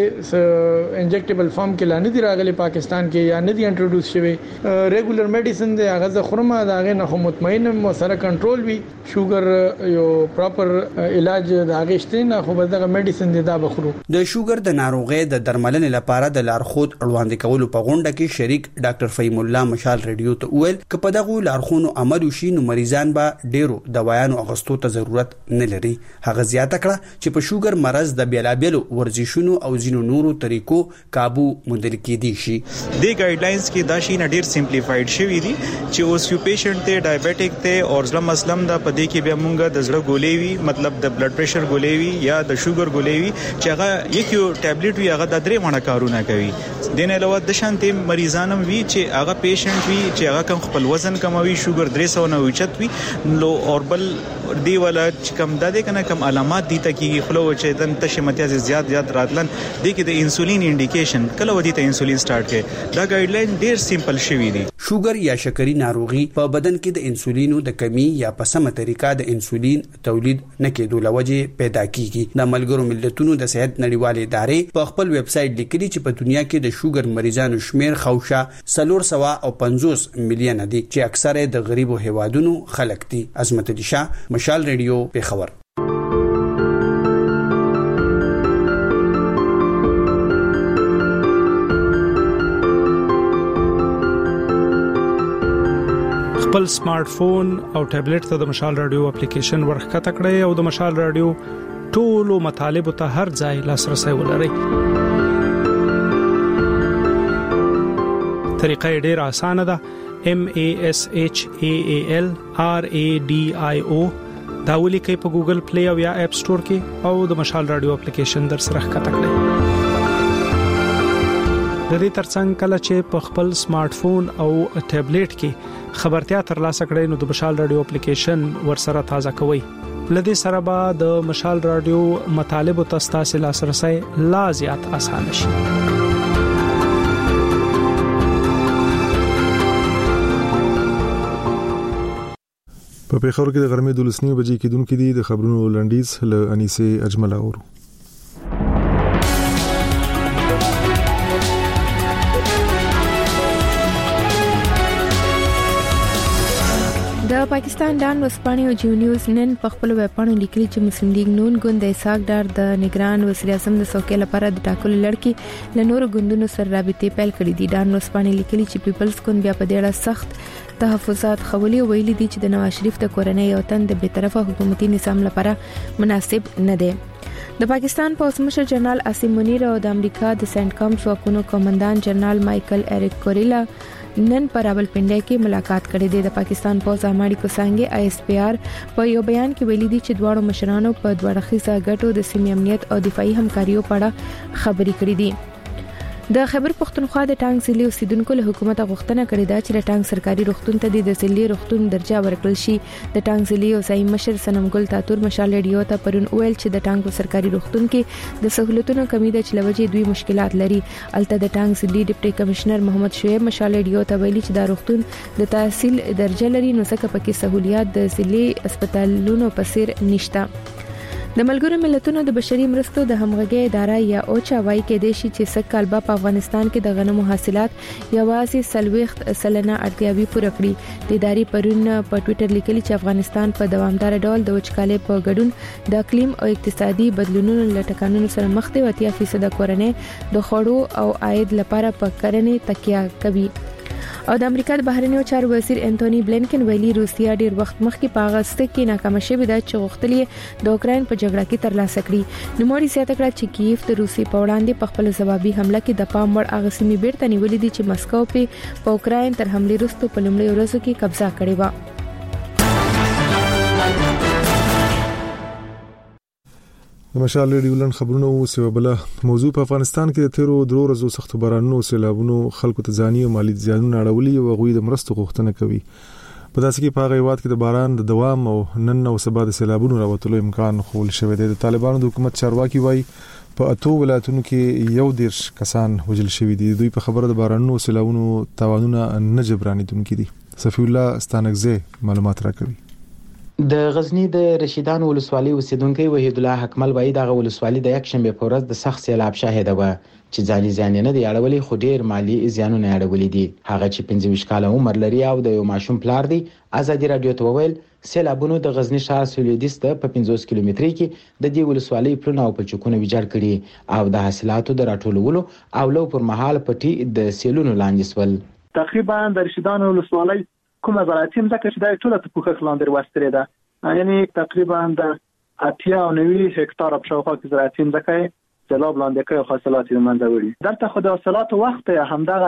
انجکټیبل فارم کې لانه دي راغلي پاکستان کې یا نه دي انټروډوس شوی. ریګولر میډیسن دي هغه ز خرمه دا غي نه مطمئن مو سره کنټرول وی شوګر یو پراپر علاج د اغشتین خو دغه میډیسن دي دا بخرو. د شوګر د ناروغۍ د درملنې لپاره د لارښود وړاندې کولو په غونډه کې شریک ډاکټر فهیم الله مشال رادیو ته ویل ک په دغه لارښونو عمل وشي نو مریضان به ډیرو دوايانو اغستو ته ضرورت نه لري. هغه زیاته کړه چې په شوګر مرز د بیلابلو ورزشونو او زینو نورو طریقو काबू موندل کېدی شي. د ګایډلاینز کې دا شي نه ډیر سمپلیفاید شوی دي چې اوس یو پیشنټ ته ډایابټیک ته او ځل مسلم دا پدې کې بیا مونږه د زړه ګولې وی مطلب د بلډ پریشر ګولې وی یا د شوګر ګولې وی چې هغه یک یو ټابلیټ وی هغه د درې مڼه کارونه کوي. دین علاوه د شانتي مریضانم وی چې هغه پیشنټ وی چې هغه کم خپل وزن کموي شوګر درې سو نه اوچت وی لو اور بل دی ولا چې کم د دې کنه کم علامات دي ته کې خلو چې دن تشه متیاز زیات زیات راتلن د کې د انسولین انډیکیشن کله ودی ته انسولین سٹارټ کې دا ګایډلاین ډیر سمپل شوی دی. شوګر یا شکرې ناروغي په بدن کې د انسولینو د کمی یا په سمه طریقه د انسولین تولید نه کېدو لوجه پیدا کیږي. د ملګرو ملتونو د صحت نړیوالې ادارې په خپل ویب سټ لیکلي چې په دنیا کې د شوګر مریضانو شمیر خوشا سلور سوا او پنځوس میلیون دي چې اکثره د غریبو هیوادونو خلک دي. عظمت علي شاه مشال رادیو په خبر. خپل سمارټ فون او ټابلیټ ته د مشال رادیو اپلیکیشن ورخکته کړئ او د مشال رادیو ټولو مطالب ته هر ځای لاسرسي ولرئ. طریقه ډیره اسانه ده. M A S H A A L R A D I O دا ولیکئ په ګوګل پلی او یا اپ سٹور کې او د مشال رادیو اپلیکیشن در سره ښکته کړئ. د دې ترڅنګ کله چې په خپل سمارټ فون او ټابلیټ کې خبرتیا ترلاسه کړئ نو د مشال رادیو اپلیکیشن ورسره تازه کوئ. لدې سره به د مشال رادیو مطالب او تاسو لاسرسي لا زیات اسانه شي. په پیښور کې د غرمې دولسنیو بجې کېدونکې دي د خبرونو لنډیز له انیسه اجمل اورو. د پاکستان ډان وسپانې او جیو نیوز نن په خپل ویب پاڼه لیکلي چې مسلم لیگ نون ګوند د اسحاق ډار د نگران وزیر اعظم د څوکۍ لپاره د ټاکلو لړ له نورو ګوندونو سره رابطې پیل کړې دي. ډان وسپانې لیکلي چې پیپلز ګوند بیا په دې اړه سخت تحفظات خولي ویلي دي چې د نواز شریف د کورنۍ او تن د بیطرفه حکومتي نظام لپاره مناسب نه دی. د پاکستان پولیس مشر جنرال عاصم منیر او د امریکا د سنټ کامز واکونو کمانډان جنرال مایکل اریک کوریلا نن پر راولپنډي کې ملاقات کړې ده. د پاکستان پوز اماړي کوسانګي آی اس پی آر په یو بیان کې ویلي دي چې دواړو مشرانو په دوړخیزه ګټو د سیمې امنیت او دفاعي همکاریو په اړه خبرې کړې دي. د خیبر پختونخوا د ټانګ ضلع اوسیدونکو له حکومت غوښتنه کړې ده چې د ټانګ سرکاري روغتون ته د ضلعي روغتون درجه ورکړل شي. د ټانګ ضلع اوسایي مشر سنم ګل تاتور مشال ریډیو ته پرون ویل چې د ټانګ سرکاري روغتون کې د سہولتونو کمی ده چې لوجه دوی مشکلات لري. الته د ټانګ ضلع ډیپټي کمشنر محمد شعیب مشال ریډیو ته ویلي چې دا روغتون د تحصیل درجه لري نو څنګه پکې سہولیات د ضلعي هسپتالونو په څیر نشته. د ملګرو ملتونو د بشري مرستو د همغږي اداره یا اوچا وايي کې د شي چې سکه کلبه په افغانستان کې د غنمو حاصلات یوازې سلويخت سلنه اړتیاوي پوره کړې. د ادارې پرون په ټوئیټر لیکلي چې افغانستان په دوامدار ډول د وچکالۍ په ګډون د اقلیم او اقتصادي بدلونونو له ټکانونو سره مخ دی او اتیا فیصد کورنۍ د خوړو او عاید لپاره په کرنې تکیه کوي. او د امریکا د بهرنیو چارو وزیر انټونی بلینکن ویلي روسیا ډیر وخت مخکې په اغسطس کې ناکامه شوې ده چې غوښتلې د اوکرين په جګړه کې ترلاسه کړي. نو موري زیاته کړه چې کیف د روسي په وړاندې په خپل ځوابي حمله کې د پام وړ اغسیمي بیرته نیولې دي چې مسکو په په اوکرين تر حمله وروسته په لومړي ورځو کې قبضه کړې و. د مشال ریډیو لن خبرونه او سیوبله موضوع په افغانستان کې د تیرو درو ورځو سخت بارانونو سیلابونو خلکو ته ځاني او مالی زیانونه اړولي او غوي د مرستو غوښتنه کوي. په داسې کې په هغه وخت کې د باران د دوام او نن او سبا د سیلابونو راوتلو امکان خول شوی دی. د طالبانو د حکومت چارواکي وایي په اتو ولایتونو کې یو دیرش کسان وژل شوی دي. دوی په خبره د بارانونو او سیلابونو تاوانونه نه جبرانیدونکي دي. صفی الله ستانکزه معلومات راکوي. د غزنی د رشیدان ولسوالۍ اوسیدونکو وحید الله حکمل وایي د ولسوالۍ د یک شنبه په ورځ د سخت سیلاب شاهده و چې ځاني ځان نه دی اړولې خو ډیر مالی زیانونه اړولې دي. هغه چې پنځه ویشت کاله عمر لري او د یو ماشوم پلار دی ازادي رادیو ته وویل سیلابونو د غزنی ښار سولیدیس ته په پنځوس کیلومتري کې د دې ولسوالۍ پلونه او پلچکونه ویجاړ کړي او د حاصلاتو د راټولولو او لو پر مهال پټي د سیلونو لاندې سول. تقریبا د رشیدان ولسوالۍ کومه زراعتي مځکه چې د ټوله په پوښښ لاندې وستره ده یعنی تقریبا د اتیا او نوي هکتار په شاوخوا کې زراعتي مځکه سیلاب لاندې کوي حاصلات یې منځ وړي. دلته خو د حاصلات وخت همدغه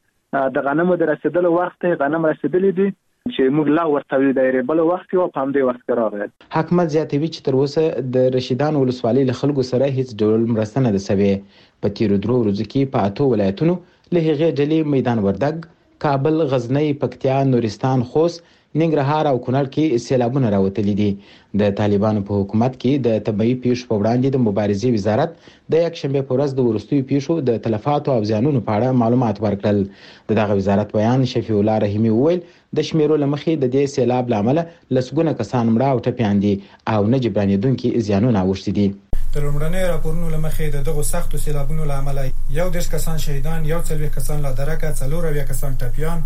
د د غنمو د رسیدلو وخت غنم رسیدلې دي چې موږ لا ورته ویل بل وخت یو په همدې وخت راغلی. حکومت زیاتوي چې تر اوسه د رشیدان ولسوالۍ له خلکو سره هیڅ ډول مرسته نه ده سوې. په تیرو درو ورځو کې په اتو ولایتونو له هغې ډلې میدان وردګ، کابل، غزنی، پکتیا، نورستان، خوست، ننګرهار او کونړ کې سیلابونه راوتلي دي. د طالبانو په حکومت کې د طبيعي پیښو په وړاندې د مبارزې وزارت د یک شنبه په ورځ د ورستیو پیښو د تلفاتو او زیانونو په اړه معلومات ورکړل. دغه وزارت بیان شفیع الله رحیمی وویل د شمیرو لمخې د دې سیلاب لامل لسګونه کسان مړه او ټپيان دي او نه جبرانیدونکي زیانونه اوښتي دي. د لومړنۍ راپورونو لمخې د دغه سختو سیلابونو لامل یو دیش کسان شهیدان، یو څلوېښت کسان لا درکه، څلور اویا کسان ټپيان،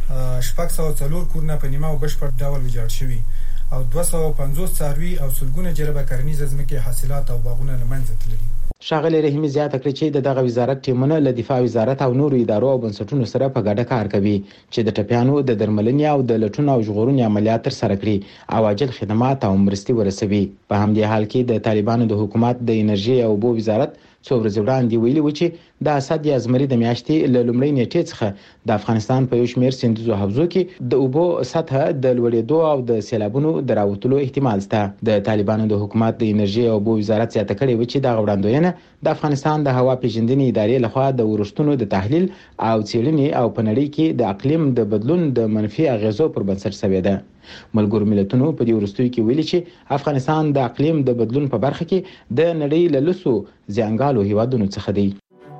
شپږ سوه څلور کورونه په نیمه او بشپړ ډول ویجاړ شوي او دوه سوه پنځوس څاروي او سلګونه جربه کرنیزه ځمکې حاصلات او باغونه له منځه تللي. ښاغلی رحیمي زیاته کړې چې د دغه وزارت ټیمونه له دفاع وزارت او نورو ادارو او بنسټونو سره په ګډه کار کوي چې د ټپیانو د درملنې او د لټون او ژغورنې عملیات ترسره کړي او عاجل خدمات او مرستې ورسوي. په همدې حال کې د طالبانو د حکومت د انرژي او اوبو وزارت څو ورځې وړاندې ویلي و چې د اسد یا زمري د میاشتې له لومړۍ نیټې څخه د افغانستان په یو شمېر سیندیزو حوزو کې د اوبو سطح د لوړېدو او د سیلابونو د راوتلو احتمال شته. د طالبانو د حکومت د انرژي او اوبو وزارت زیاته کړې و چې د وړاندوینه د افغانستان د هوا پیژندنې ادارې لخوا د ورستونو د تحلیل او څېړنې او په نړۍ کې د اقلیم د بدلون د منفي اغیزو پر بنسټ شوې ده. ملګرو ملتونو په دې ورستیو کې ویلي چې افغانستان د اقلیم د بدلون په برخه کې د نړۍ له لسو زیانګالو هیوادونو څخه دی.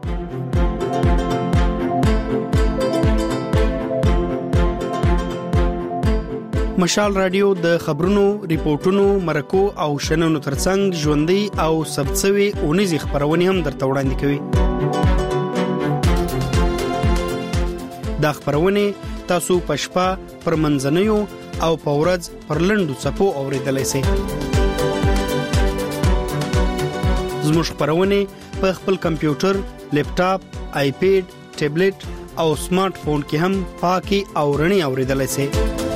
مشال رادیو د خبرونو، ریپورتونو، مرکو او شننو ترڅنګ ژوندۍ او ثبتسوي اونیزې خبرونه هم درته وړاندې کوي. دا خبرونه تاسو په شپه پر منځنوي او په ورځ پر لنډو څپو اوریدلای شئ. زموږ خبرونه په خپل کمپیوټر، لیپټاپ، آیپیډ، ټابلیټ او سمارټ فون کې هم پاکي او رڼي اوریدلای شئ.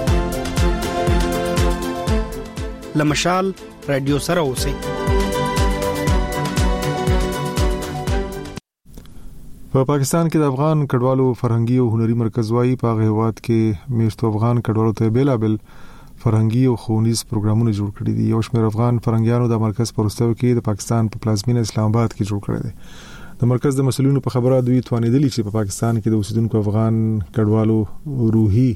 لمشال رادیو سره اوسئ. په پاکستان کې د افغان کډوالو فرهنګي او هنري مرکز وايي په هیواد کې میشتو افغان کډوالو ته بیلابل فرهنګي او ښوونیز پروګرامونه جوړ کړي دي. یو شمېر افغان فرهنګیانو د مرکز پروستو کې د پاکستان په پلازمینه اسلام آباد کې جوړ کړی دی. د مرکز د مسؤلینو په خبره دوی توانیدلی چې په پاکستان کې د اوسیدونکو افغان کډوالو روحي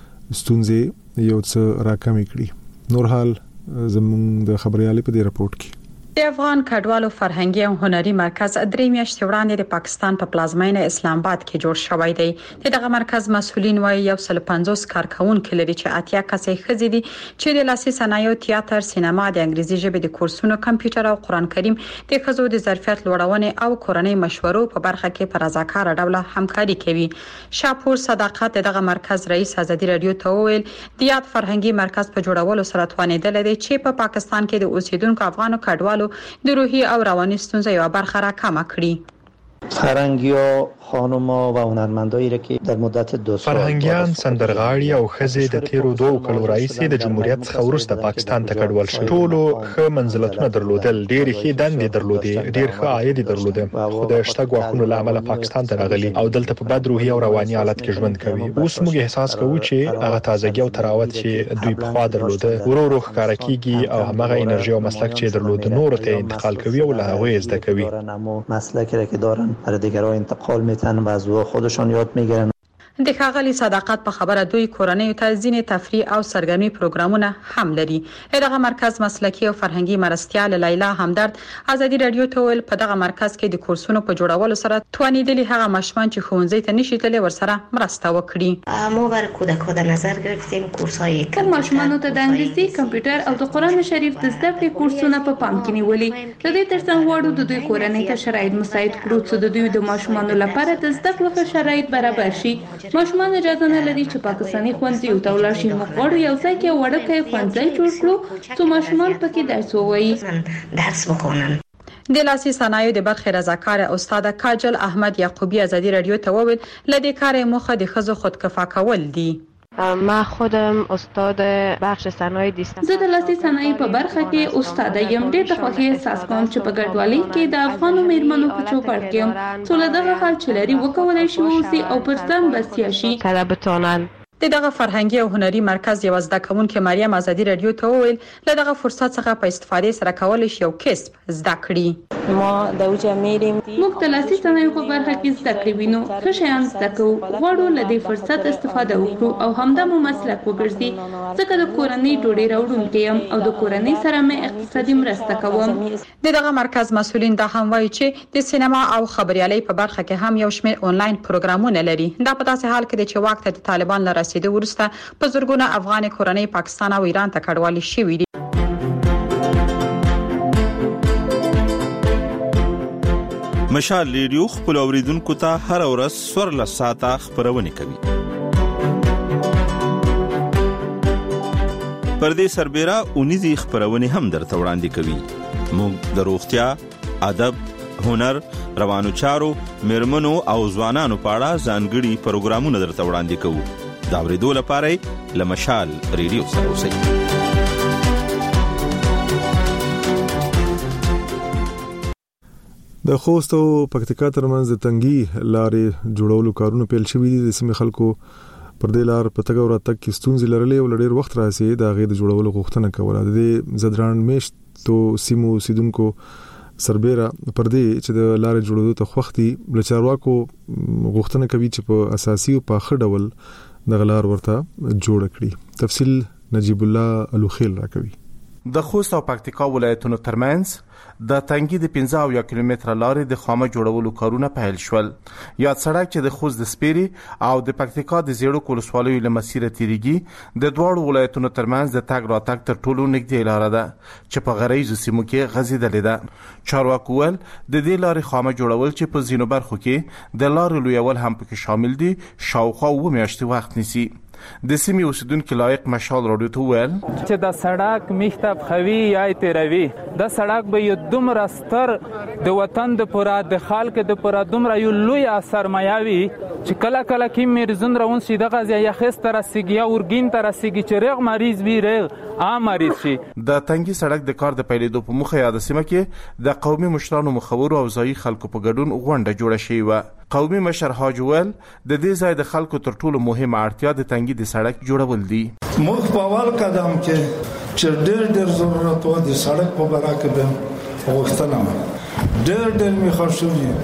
ستونزې یو څه راکمې کړي. نور حال زموږ د خبريالي په دې راپورټ کې د افغان کډوالو فرهنګي او هنري مرکز درې میاشتې وړاندې د پاکستان په پلازمینه اسلام آباد کې جوړ شوی دی. دغه مرکز مسؤلین وايي یو سل پنځوس کارکونکو لري چې اتیا کسې خزې دي چې د لاسي صنایعو، تیاتر، سینما، د انګریزي ژبې د کورسونو، کمپیوټر او قران کریم د خزو د ظرفیت لوړونې او کورنۍ مشورو په برخه کې په رضاکار ډول همکاري کوي. شاپور صداقت دغه مرکز رئیس ازادي رادیو ته وویل د یاد فرهنګي مرکز په جوړولو سره توانیدل دي چې په پاکستان کې د اوسیدونکو افغان کډوالو د روحي او رواني ستونزې یو برخه را کمه کړي. فرهنگیا خانوما و هنرمندایی را که در مدت دو سال فرهنگیان، سندرغاړي او ښځې د تیرو دوه کلو راهیسې د جمهوریت څخه وروسته پاکستان ته کډوال شول. ټولو ښه منزلتونه درلودل، ډېر ښې دندې درلودې، ډېر ښه عاید درلوده، خو د شته ګواښونو له امله پاکستان ته راغلي او دلته په بد روحي او رواني حالت کې ژوند کوي. اوس موږ احساس کوو چې هغه تازګي او تراوت چې دوی په خوا درلوده ورو ورو ښکارا کیږي او همغه انرژي او مسلک چې درلوده نور ته انتقال کوي او له هغه زده کوي. مسلکی را که دارن برای دیگران انتقال میتن و از خودشان یاد میگیرن. د ښاغلي صداقت په خبره دوی کورنۍ ته ځینې تفریح او سرګرمي پروګرامونه هم لري. دغه مرکز مسلکی او فرهنګي مرستيال لیلا همدرد ازادي رادیو ته ویل په دغه مرکز کې د کورسونو په جوړولو سره توانیدلي هغه ماشومان چې ښوونځي ته نشي تللی ورسره مرسته وکړي. ما بر کودکان در نظر گرفتیم کورس‌های که ماشومانو ته د انګلیسي، کمپیوټر او د قرآن شریف د زده کړې کورسونه په پام کې نیولي. د دې ترڅنګ غواړو د دوی کورنۍ ته شرایط مساعد کړو چې د دوی د ماشومانو لپاره د زده کړو شرایط برابر شي. ماشومان اجازه نه لري چې پاکستاني ښوونځي ته ولاړ شي. موږ غواړو یو ځای کې وړوکی ښوونځی جوړ کړو چې ماشومان پکې درس ووایي. درس وکړي. د لاسي صنایعو د برخې رضاکار استاد کاجل احمد یعقوبی ازادي رادیو ته وویل لدې کار موخه د خزو خودکفا کول دي. ما خودم استاد بخش صنایع دیستم. زه د لاسي صنایع په برخه کې استاد یم. ډېر د خوښۍ احساس کوم چې په ګډوالۍ کې د افغانو میرمنو په چوکاټ کې یم څو له دغه حال چې لري وکولای شي اوسي او پر ځان بسیا شي. کله بتونن د دغه فرهنګي او هنري مرکز یو زده کوونکې مریم ازادي رادیو ته وویل له دغه فرصت څخه په استفادې سره کولای شي یو کسب زده کړي. ما د اوجه میریم موږ د لاسي صنایعو په برخه کې زده کړې وینو. ښه شیان زده کوو. غواړو له دې فرصت استفاده وکړو او همدا مو مسلک وګرځي. ځکه د کورنۍ ډوډۍ راوړونکې یم او د کورنۍ سره مې اقتصادي مرسته کوم. د دغه مرکز مسؤلین دا هم وایي چې د سینما او خبريالۍ په برخه کې هم یو شمېر آنلاین پروګرامونه لري. دا په داسې حال کې دی چې وخت د طالبان لري د ورسته په زرګونه افغان کورنۍ پاکستان او ایران ته کډوالي شوي دي. مشال ریډیو خپل اوریدونکو ته هر ورځ سورل ساعته خبرونه کوي. پردې سربېره اونیزي خبرونه هم درته وړاندې کوي. موږ د روغتیا، ادب، هنر، روانو چارو، میرمنو او ځوانانو په اړه ځانګړي پروګرامونه درته وړاندې کوو. دا ورېدو لپاره لمشال ریډیو سره اوسئ. د خوست او پکتیکا ترمنځ د تنګي لارې جوړولو کارونه پیل شوي دي. د سیمې خلکو پر دې لار په تګ او راتګ کې ستونزې لرلې او ډېر وخت راځي دا غي د جوړولو غوښتنه کوله. د دې زدران میشتو سیمو سیدونکو سربېره پر دې چې د لارې جوړولو ته خوختي لچارواکو غوښتنه کوي چې په اساسي او په خډول د غلار ورته جوړ کړي. تفصیل نجیب الله الوخیل راکوي. د خوست او پکتیکا ولایتونو ترمنځ د تنګي د پنځه او یا کیلومتره لارې د خامه جوړولو کارونه پیل شول. یاد سړک چې د خوست د سپيري او د پکتیکا د زیړو کولسوالیو له مسیره تیریږي د دوه ولایتونو ترمنځ د تګ راتګ تر ټولو نږدې لار ده چې په غریزو سیمو کې غځېدلې ده. چارواکو ول د دې لارې خامه جوړول چې په ځینو برخو کې د لارې لویول هم پکې شامل دي شاوخوا اوه میاشتې وخت نیسي. د سیمې اوسیدونکو لایق مشال راډیو ته وویل چې د سړک مختب خوي یا تیروي د سړک به یو دومره ستر د وطن د پورا د خلک د پورا دومره یو لوی سرمایه وي چې کله کله کې مرزون روان شي د غزا یا خستر سیګي یا ورګین تر سیګي چې رغ مریض وي رغ عام مریض شي. د تنګي سړک د کار د پیلېدو په مخه یاد سیمه کې د قومي مشرانو مخورو او ځایي خلکو په ګډون غونډه جوړه شوې و. قومي مشر حاج ول د دې ځای د خلکو تر ټولو مهمه اړتیا د تنګي د سړک جوړول دي. موږ په اول قدم کې چې ډېر ډېر ضرورت و د سړک په باره کې به غوښتنه ډېر ډېر می خوشحالي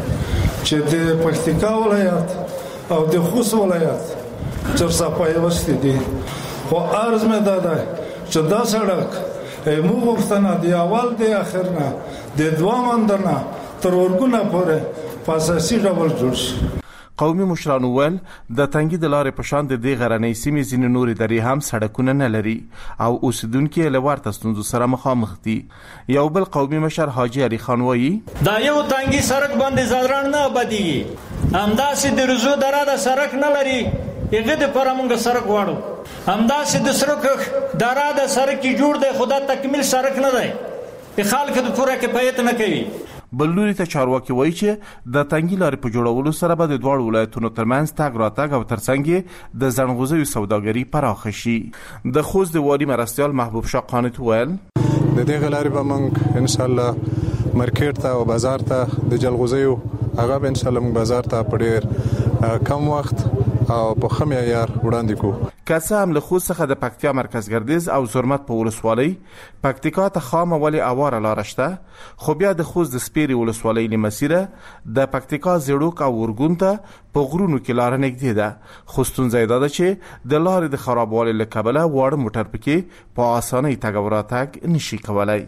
چې د پکتیکا ولایت او د خوست ولایت تر صفای وستی دي خو عرض مې داده چې دا سړک موږ غوښتنه دی اول دی اخر نه د دوه مندنه تر ورګونه پورې په اساسي ډول جوړ شي. قومي مشرانو ول د تنګي د لارې په شان د دې غرنۍ سیمې ځینې نورې درې هم سړکونه نه لري او اوسیدونکي له ورته ستونزو سره مخامخ دي. یو بل قومي مشر حاجي علي خان وایي دا یو تنګي سړک باندې زادران نه بدیږي همداسې د رزو دره د سړک نه لري هغه د پرمنګ سړک واړو همداسې د سړک دره د سړک جوړ دی خدا تکمیل سړک نه دی خلک د پوره کفایت نه کوي. بل لوري ته چارواکي وایي چې د تنګي لارې په جوړولو سره به د دواړو ولایتونو ترمنځ تګ راتګ او ترڅنګ د زنغوزیو سوداګري پراخه شي. د خوست د والي مرستیال محبوب شاه قانت ویل د دې غلارې به موږ ان شاء الله مارکیټ ته او بازار ته د جلغوزیو هغه به ان شاء الله موږ بازار ته په ډېر کم وخت او په خمه یار وړاندې کو. کسه هم له خوست څخه د پکتیا مرکز ګردیز او زرمت په ولسوالۍ پکتیکا ته خامه ولې اواره لار شته خو بیا د خوست د سپیری ولسوالۍ لمسیره د پکتیکا زیړوک او ورګون ته په غرونو کې لار نږدې ده خو ستونزه دا ده چې د لارې د خرابوالي له کبله واړه موټر پکې په اسانۍ تګ او راتګ نشي کولای.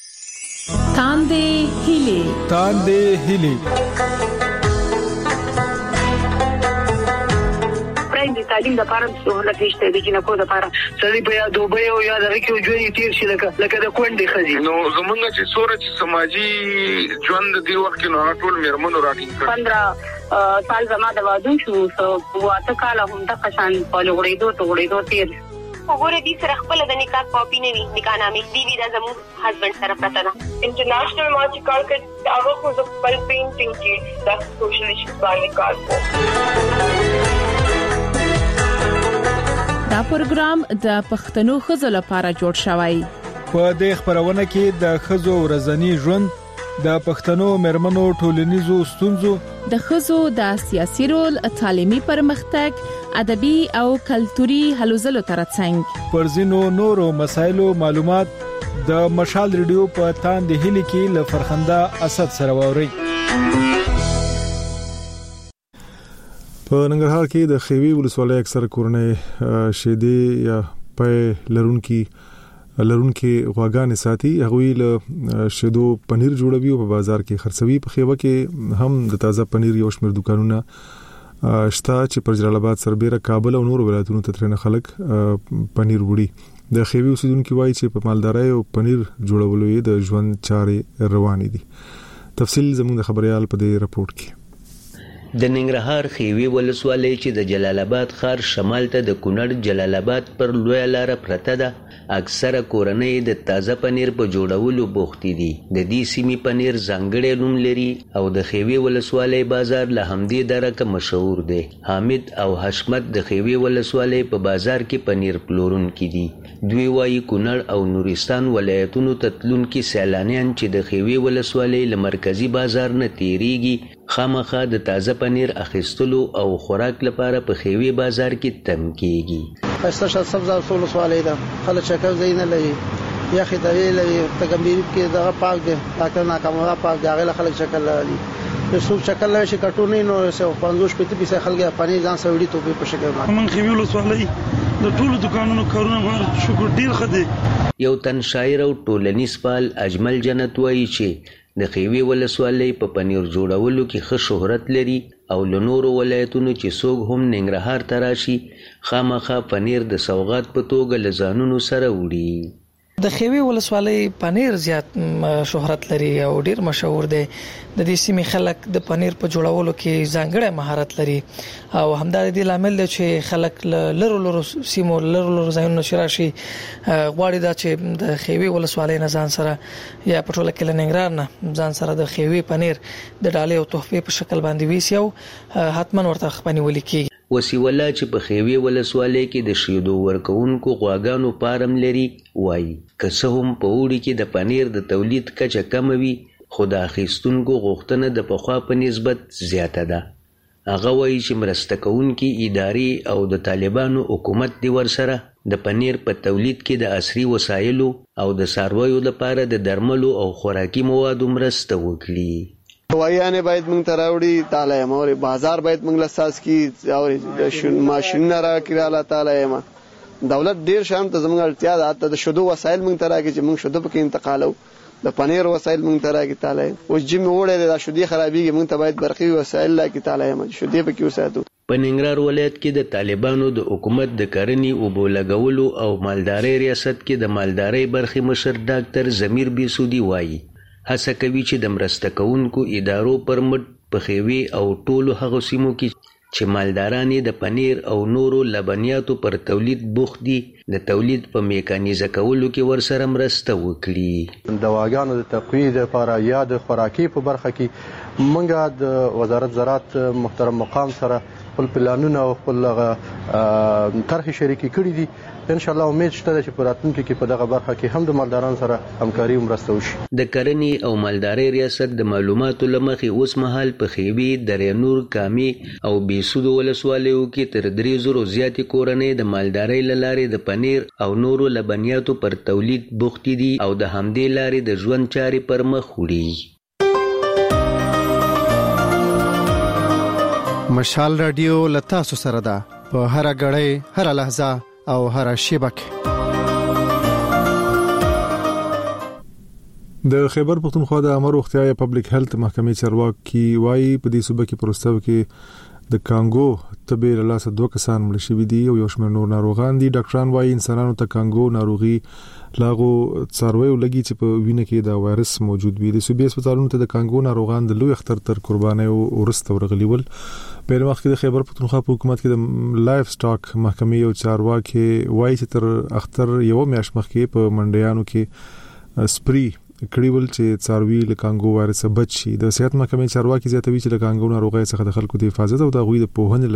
تاندې هیلې تاندې هیلې د تعلیم د لپاره سہولت نشته د جنکو د لپاره سړي په یاد دوبه او یاد راکې ژوند تیر شي لکه لکه د کونډې خزي نو زمونږ چې سورج سماجی ژوند دی وخت کې نو ټول مرمنو راټینګ کړ پندرہ سال زما د وادو شو سو واته کال هم د قشان په لغړېدو ته غړېدو تیر وګوره دې سره خپل د نکاح کاپی نه وي نکاح نامې دی وی د زمو هسبند سره پراته ده. انټرنیشنل ما چې کار کړ هغه خو د خپل پینټینګ کې د سوشلیست باندې کار کوي. دا پروګرام د پښتنو خزو لپاره جوړ شوی. په دې خبرونه کې د خزو ورځنی ژوند د پښتنو مرمنو ټولنیزو ستونزو د خزو د سیاسي رول تعلیمي پرمختګ ادبي او کلتوري هلو ځلو ترڅنګ پر ځینو نورو مسایلو معلومات د مشال ریډیو په تاندې هلي کې ل فرخنده اسد سره ووري. په ننګرهار کې د خیوي ولسوالۍ اکثر کورنۍ شیدې یا پې لرونکي لرونکي غواګانې ساتي هغوی له شیدو پنیر جوړوي او په بازار کې خرڅوي. په خیوه کې هم د تازه پنیر یو شمېر دکانونه شته چې پر جلال آباد سربېره کابل او نور ولایتونو ته ترنه خلک پنیر وړي. د خیوي اوسیدونکو وایي چې په مالدارۍ او پنیر جوړولو یې د ژوند چارې روانې دي. تفصیل زموږ د خبريال په دې رپورت کې. د ننګرهار خیوي ولسوالۍ چې د جلال آباد ښار شمال ته د کونړ جلال آباد پر لوی لار پرته ده اکثره کورنۍ د تازه پنیر په جوړولو بوخت دي. د دې سیمې پنیر ځانګړی نوم لري او د خیوي ولسوالۍ بازار له همدې درکه مشهور دی. حامد او حشمت د خیوي ولسوالۍ په بازار کې پنیر پلورونکي دي. دوی وايي کونړ او نورستان ولایتونو ته تلونکي سیلانیان چې د خیوي ولسوالۍ له مرکزی بازار نه تیریږي خامخا د تازه پنیر اخیستلو او خوراک لپاره په خیوي بازار کې تم کیږي. پسته شات سبزه اصول سوالې ده خلک چکر زین لري یا خدای لري تګمبیر کې دغه پاک دي تاکه ناکامه پاک دی هغه خلک چکر لري نو څو چکر لري چې کټونی نو څو پنځوس پته پیسې خلک پنیر ځان سوړي ته په شکل باندې من خیوي سوالې د ټولو دکانونو کارونه باندې شکر ډیر خدي. یو تن شاعر او ټولنیز فعال اجمل جنت وایي چې د خیوي ولسوالۍ په پنیر جوړولو کې ښه شهرت لري او له نورو ولایتونو چې څوک هم ننګرهار ته راشي خامخا پنیر د سوغات په توګه له ځانونو سره وړي. د خیوي ولسوالۍ پنیر زیات شهرت لري او ډیر مشهور دی. د دې سیمې خلک د پنیر په جوړولو کې ځانګړی مهارت لري او همدا د لامل دی چې خلک لرو لرو سیمو لرو لرو ځایونو شراشي غواړي دا چې د خیوي ولسوالۍ نه ځان سره یا په ټوله کې لنګران نه ځان سره د خیوي پنیر د ډالۍ او تحفې په شکل باندې ویسي او حتما ورته خپنی ولیکي. وسیوله چې په خیوي ولسوالۍ کې د شیدو ورکوونکو غواګانو فارم لري وایي که څه هم په اوړي کې د پنیر د تولید کچه کم وي خو د اخیستونکو غوښتنه د پخوا په نسبت زیاته ده. هغه وایي چې مرسته کوونکي ادارې او د طالبانو حکومت دی ورسره د پنیر په تولید کې د عصري وسایلو او د څارویو لپاره د درملو او خوراکي موادو مرسته وکړي. وایانه باید موږ ته راوړي تعالی مور بازار باید موږ لاساس کی او ماشینونه راکړي الله تعالی ما دولت ډیر شان ته زموږ اړتیا ده د شودو وسایل موږ ته راکړي چې موږ شودو په کې انتقالو د پنیر وسایل موږ ته راکړي تعالی او جیم وړه د شودي خرابېږي موږ ته باید برقي وسایل راکړي تعالی ما شودي په کې وساتو. په ننګرهار ولایت کې د طالبانو د حکومت د کرنې او بولګولو او مالدارۍ ریاست کې د مالدارۍ برخې مشر ډاکټر ضمیر بیسودی وایي هڅه کوي چې د مرسته کوونکو ادارو پر مټ په خیوي او ټولو هغو سیمو کې چې مالداران د پنیر او نورو لبنیاتو پر تولید بوخت دي د تولید په میکانیزه کولو کې ورسره مرسته وکړي. د واګانو د تقویه لپاره یا د خوراکي په برخه کې موږ د وزارت زراعت محترم مقام سره خپل پلانونه او خپل طرح شریکي کړي دي. ان شاء الله امید شته چې په راتلونکي کې په دغه برخه کې هم د مالدارانو سره همکاري مرسته وشي. د کرنې او مالدارۍ ریاست د معلوماتو لمخې اوس مهال په خیوي، درینور، کامي او بیسودو ولسوالیو کې تر درې زرو زیاتې کورنۍ د مالدارۍ له لارې د پنیر او نورو لبنیاتو پر تولید بوختې دي او د همدې لارې د ژوند چارې پر مخ وړي. مشال رادیو لتاسو سره ده په هر غړې هر لحظه او هر شیبه کې. د خیبر پختونخوا د امر روغتیا یا پبلک هیلث محکمې چارواکي وایي په دې صوبه کې پروستو کې د کانګو تبې له لاسه دوه کسان مړ شوي دي او یو شمېر نور ناروغان دي. ډاکټران وایي انسانانو ته کانګو ناروغي لاغو څارویو لګي چې په وینه کې دا وایرس موجود وي. د صوبې هسپتالونو ته د کانګو ناروغان د لوی اختر تر قربانۍ ورسته ورغلي ول. په وخت کې د خیبر پختونخوا په حکومت کې د لایف سټاک محکمې او چارواکي وایي چې تر اختر یو میاشت مخکې په منډیانو کې سپری کړیول چې څاروي له کانګو وایرس بچ شي. د صحت محکمې چارواکي زیاتوي چې له کانګو ناروغۍ څخه د خلکو د حفاظت او د غوي د پوهنې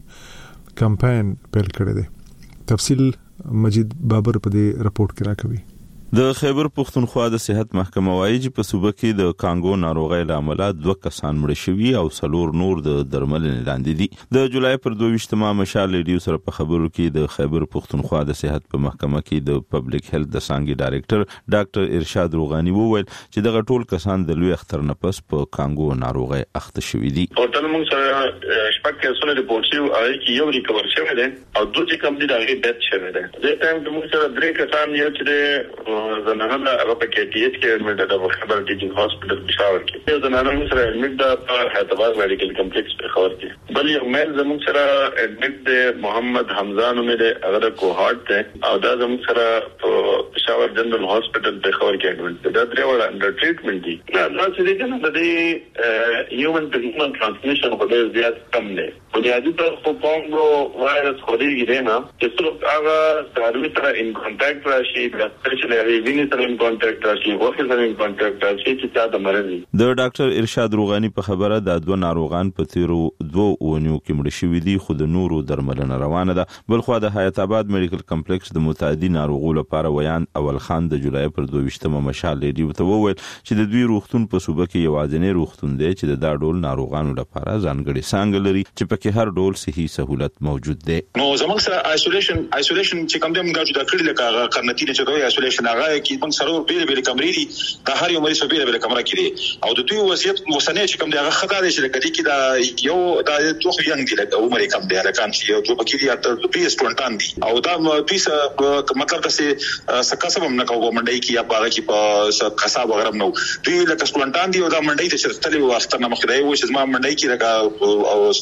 لپاره کمپاین پیل کړی دی. تفصیل مجید بابر په دې رپورت کې راکوي. د خیبر پختونخوا د صحت محکمه وایي چې په صوبه کې د کانګو ناروغۍ له امله دوه کسان مړ شوي او څلور نور د درملنې لاندې دي. د جولای پر دوه ویشتمه مشال ریډیو سره په خبرو کې د خیبر پختونخوا د صحت په محکمه کې د پبلک هیلث د څانګې ډایریکټر ډاکټر ارشاد روغانی وویل چې دغه ټول کسان د لوی اختر نه پس په کانګو ناروغۍ اخته شوي دي. ټول موږ سره شپږ کسونه ریپورت شوي او کې یو ریکور شوی دی او دوه چې کوم دي دا غي ډیت شوی دی. د ټایم د موږ سره درې کسان یو چې زنانه هغه په کې ټي ایچ کې اډمټ ده په خبر ټیچینګ هاسپټل پېښور کې. یو زنانه سره اډمټ ده په حیدرآباد میډیکل کمپلیکس پېښور کې. بل یو مېل زموږ سره اډمټ ده محمد حمزه نوم یې هغه د کوهارت ده او دا زموږ سره په پېښور جنرال هاسپټل پېښور کې اډمټ ده. دا درې وړ انډر ټریټمنټ دي. نه دا چې دي کنه د دې هیومن ټو هیومن ترانسمیشن په ډېر زیات کم دی. بنیادی طور په کانګو وایرس خوريږي دی نه چې څوک هغه سره سره ان کانټاکټ راشي د سپیشلی ویني سره ان کانټاکټ راشي وخت سره ان کانټاکټ راشي چې تا د مرض. د ډاکټر ارشاد روغانی په خبره د دوه ناروغان په تیرو دوه اونیو کې مړ شوي دي خو د نورو درملنه روانه ده. بلخو د حیات آباد میډیکل کمپلیکس د متعدي ناروغو لپاره ویان اول خان د جولای پر دوه ویشتمه مشال ریډیو ته وویل چې د دوی روغتون په صوبه کې یوازینی روغتون دی چې د دا ډول ناروغانو لپاره ځانګړي څانګه لري چې پکې هر ډول صحي سہولت موجود دی. نو زموږ سره آیسولیشن آیسولیشن چې کوم د موږ جوړ کړل لکه قرنطینه چې دوی آیسولیشن هغه کې موږ سره بیل بیل کمرې دي دا هر یو مریض په بیل بیل کمره کې دي او د دوی وصیت مستند چې کوم دی هغه خطا دی چې لکه دې کې دا یو دا توخ یان دی لکه عمر کم دی لکه چې یو جو پکې دی تر دوی سټونټان دي او دا دوی څه مطلب څه سکاسب هم نه کوو منډي کې یا باغ کې په قصاب وغیرہ نو دوی لکه سټونټان دي او دا منډي ته چرته واسطه نه مخکې دی و چې ما منډي کې لکه او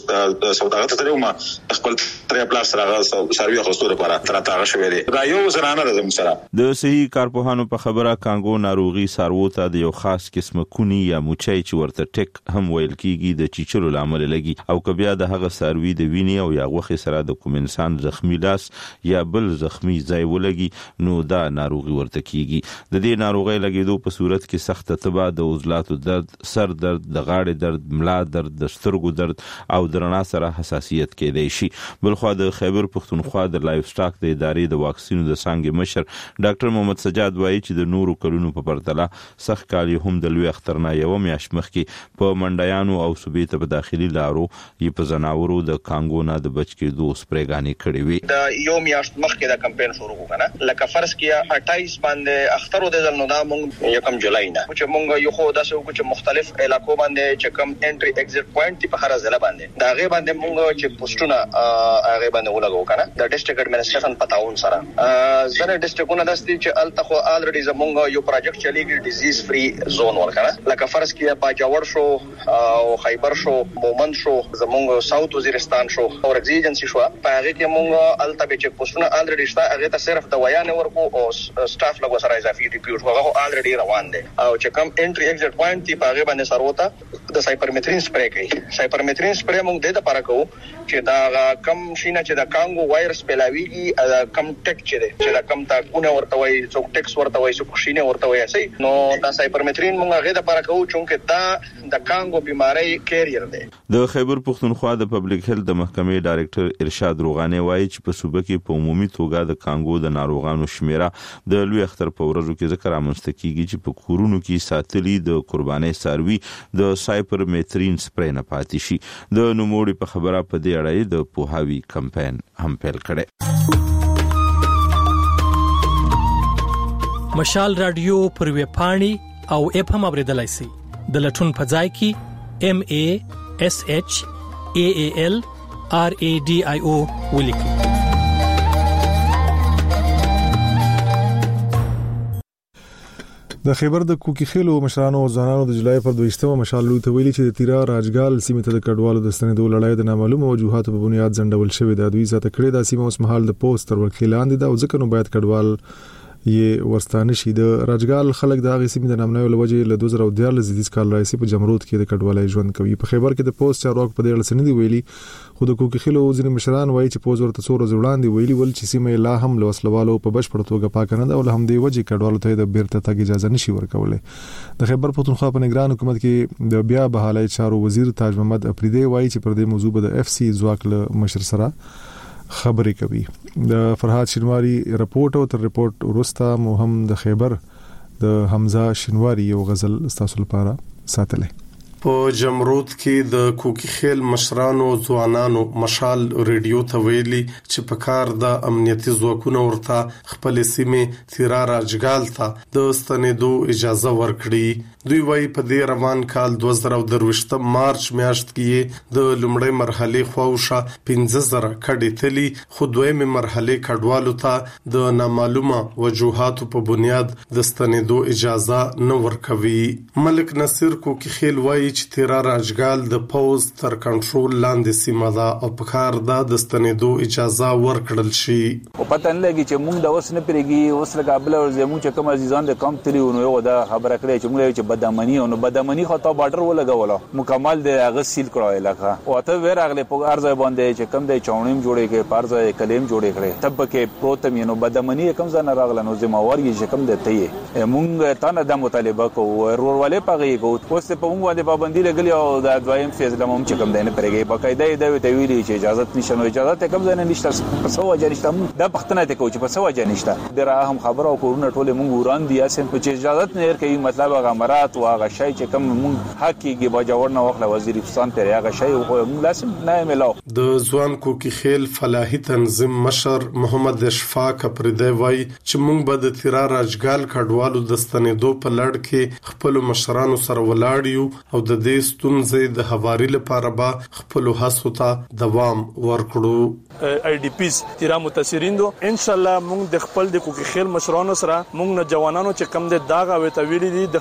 سوداغت ته ما خپل تر پلاس سره سروي خستو لپاره تر تاغه شوې دي دا یو زرانه د سره د صحي کارپوهانو په خبره کانګو ناروغي سارو ته د یو خاص قسم کونی یا موچای چې ورته ټیک هم ویل کیږي د چیچلو لامل لګي او کبیا د هغه ساروي د ویني او یا غوخي سره د کوم انسان زخمی لاس یا بل زخمی ځای ولګي نو دا ناروغي ورته کیږي د دې ناروغي لګیدو په صورت کې سخت تبا د عضلاتو درد سر درد د غاړې درد ملا درد د سترګو درد او د رڼا سره حساسیت کېدای شي بلخو د خیبر پختونخوا د لایف سټاک د ادارې د واکسینو د څنګه مشر ډاکټر محمد سجاد وایي چې د نورو کلونو په پرتله سخت کال هم د لوی اختر نه یو میاش مخکې په منډیانو او صوبې ته په داخلي لارو یې په زناورو د کانګو نه د بچ کېدو سپریګانی کړې وي د یو میاش مخکې د کمپاین شروع وکړه لکه فرض کیا اٹھائیس باندې اختر د ځل نو دا مونږ یکم جولای نه چې مونږ یو خو داسې وکړو چې مختلف علاقو باندې چې کم انټری ایگزیټ پوینټ په هر ځای باندې دا غي باندې مونږ چې پوسټونه هغه باندې ولګو کنه د ډیسټریکټ ایڈمنسټریشن پتاون سره زره ډیسټریکټونه دستي چې الته الریډي زمونږ یو پروجیکټ چلیږي ډیزیز فری زون ورکړه لکه فرض کیا باجوړ شو او خیبر شو مومند شو زمونږ ساوث وزیرستان شو او ایجنسی شو په هغه کې مونږ الته چې پوسټونه الریډي شته هغه ته صرف د ویان ورکو او سټاف لګو سره اضافي ریپورت هغه الریډي روان دي او چې کم انټری ایگزیټ پوینټ دی په هغه باندې سروته د سایپرمترین سپری کوي سایپرمترین سپری مونږ د لپاره کوو چې دا کم شینه چې د کانګو وایرس پلاویږي دا کم ټیک چې دی چې دا کم تاکونه ورته وایي څوک ټیکس ورته وایي څوک شینه ورته وایي سي نو دا سایپرمترین مونږ هغه د لپاره کوو چې دا د کانګو بیماری کیریئر دی د خیبر پختونخوا د پبلک هیلث د محکمې ډایریکټر ارشاد روغاني وایي چې په صوبه کې په عمومي توګه د کانګو د ناروغانو شمیره د لوی اختر په ورځو کې ذکر امنست کیږي چې په کورونو کې ساتلي د قرباني ساروي د سایپرمترین سپری نه پاتې شي د نوموړي په خبره په دې اړه د پوهاوی کمپاین هم پیل کړي مشال رادیو پر ویب پاڼي او اپ هم اوریدلای شئ د لټون په ځای کې ام ا اس اچ ا ا ال ار ا ډي آی او ولیکئ د خیبر د کوکی خیلو مشرانو او ځوانانو د جولای پر دویشتمه مشال لوی ته ویلي چې د تیرا راجګال سیمه ته د کډوالو د ستنېدو لړۍ د نامعلومو وجوهاتو په بنیاد ځنډول شوې ده. دوی ذات کړې د سیمه اوس مهال د پوسټ تر ورکې لاندې ده او ځکه نو باید کډوال یې ورستانه شي. د راجګال خلک د هغې سیمې د نامنوي لوجې له دوه زره دیارلس زیږدیز کال راهیسې په جمرود کې د کډوالۍ ژوند کوي. په خیبر کې د پوسټ چارواکو په دې اړه څه نه دي ویلي خو د کوکی خیلو ځینې مشران وایي چې پوز ورته څو ورځې وړاندې ویلي ول چې سیمه لا هم له وسلوالو په بشپړ توګه پاک نه ده او له همدې وجې کډوالو ته د بیرته تګ اجازه نشي ورکولای. د خیبر پختونخوا په نگران حکومت کې د بیا بحالای چارو وزیر تاج محمد افریدی وایي چې پر دې موضوع به د اف سی ځواک له مشر سره خبرې کوي. د فرهاد شینواری رپورټ او تر رپورټ ورسته مو هم د خیبر د حمزه شینواری یو غزل تاسو لپاره ساتلې. په جمرود کې د کوکی خیل مشرانو ځوانانو مشال ریډیو ته ویلي چې په کار د امنیتي ځواکونو ورته خپل سیمه تیرا راجګال ته د ستنېدو اجازه ورکړي. دوی وايي په دې روان کال دوه زره درويشت مارچ میاشت کې د لومړۍ مرحله خوښه پنځه زره کډې تلي خو دویمه مرحله کډوالو ته د نامعلومه وجوهاتو په بنیاد د ستنېدو اجازه نه ورکوي. ملک نصیر کوکی خیل وايي چې تیرا راجګال د پوز تر کنټرول لاندې سیمه ده او په کار ده د ستنېدو اجازه ورکړل شي. او پته نه لګي چې موږ د اوس نه پرېږي اوس لکه ابل او زموږ چې کوم عزیزان د کم تلی نو یو دا خبره کړې چې موږ چې بدامنی او بدامنی خو ته بارډر ولګوله مکمل د هغه سیل کړو علاقه او ته ور اغله په ارزه باندې چې کم د چاونیم جوړې کې پارزه کلیم جوړې کړې تب کې پروتم نو بدامنی کم ځنه راغله نو زموږ چې کم د ته موږ ته نه د مطالبه کوو ورولې پغې کوو اوس په موږ باندې پابندي لګلې او د دویم فیز د موږ چې کم دینه پرېږي باقاعده د ته ویلي چې اجازه نشته نو اجازه کم ځنه نشته په سو وجه نشته د پښتنه ته کوي چې په سو وجه نشته د را هم خبره او کورونه ټول موږ وران دي اسن په اجازه نه ورکوي مطلب هغه مرات او هغه شی چې کوم موږ حقيقي باجوړ نه وخت وزیرستان ته هغه شی خو موږ لازم نه ملاو. د ځوان کوکی خیل فلاحي تنظیم مشر محمد اشفاق پردی وای چې موږ به د تیرا راجګال کډوالو د ستنېدو په لړ کې خپل مشرانو سره ولاړ یو او د دې ستونزې د هواري لپاره به خپل هڅو ته دوام ورکړو. آی ډی پیز تیرا متاثرین دو ان شاء الله موږ د خپل د کوکی خیل مشرانو سره موږ نه جوانانو چې کم د داغه وته ویلي دي د خپل د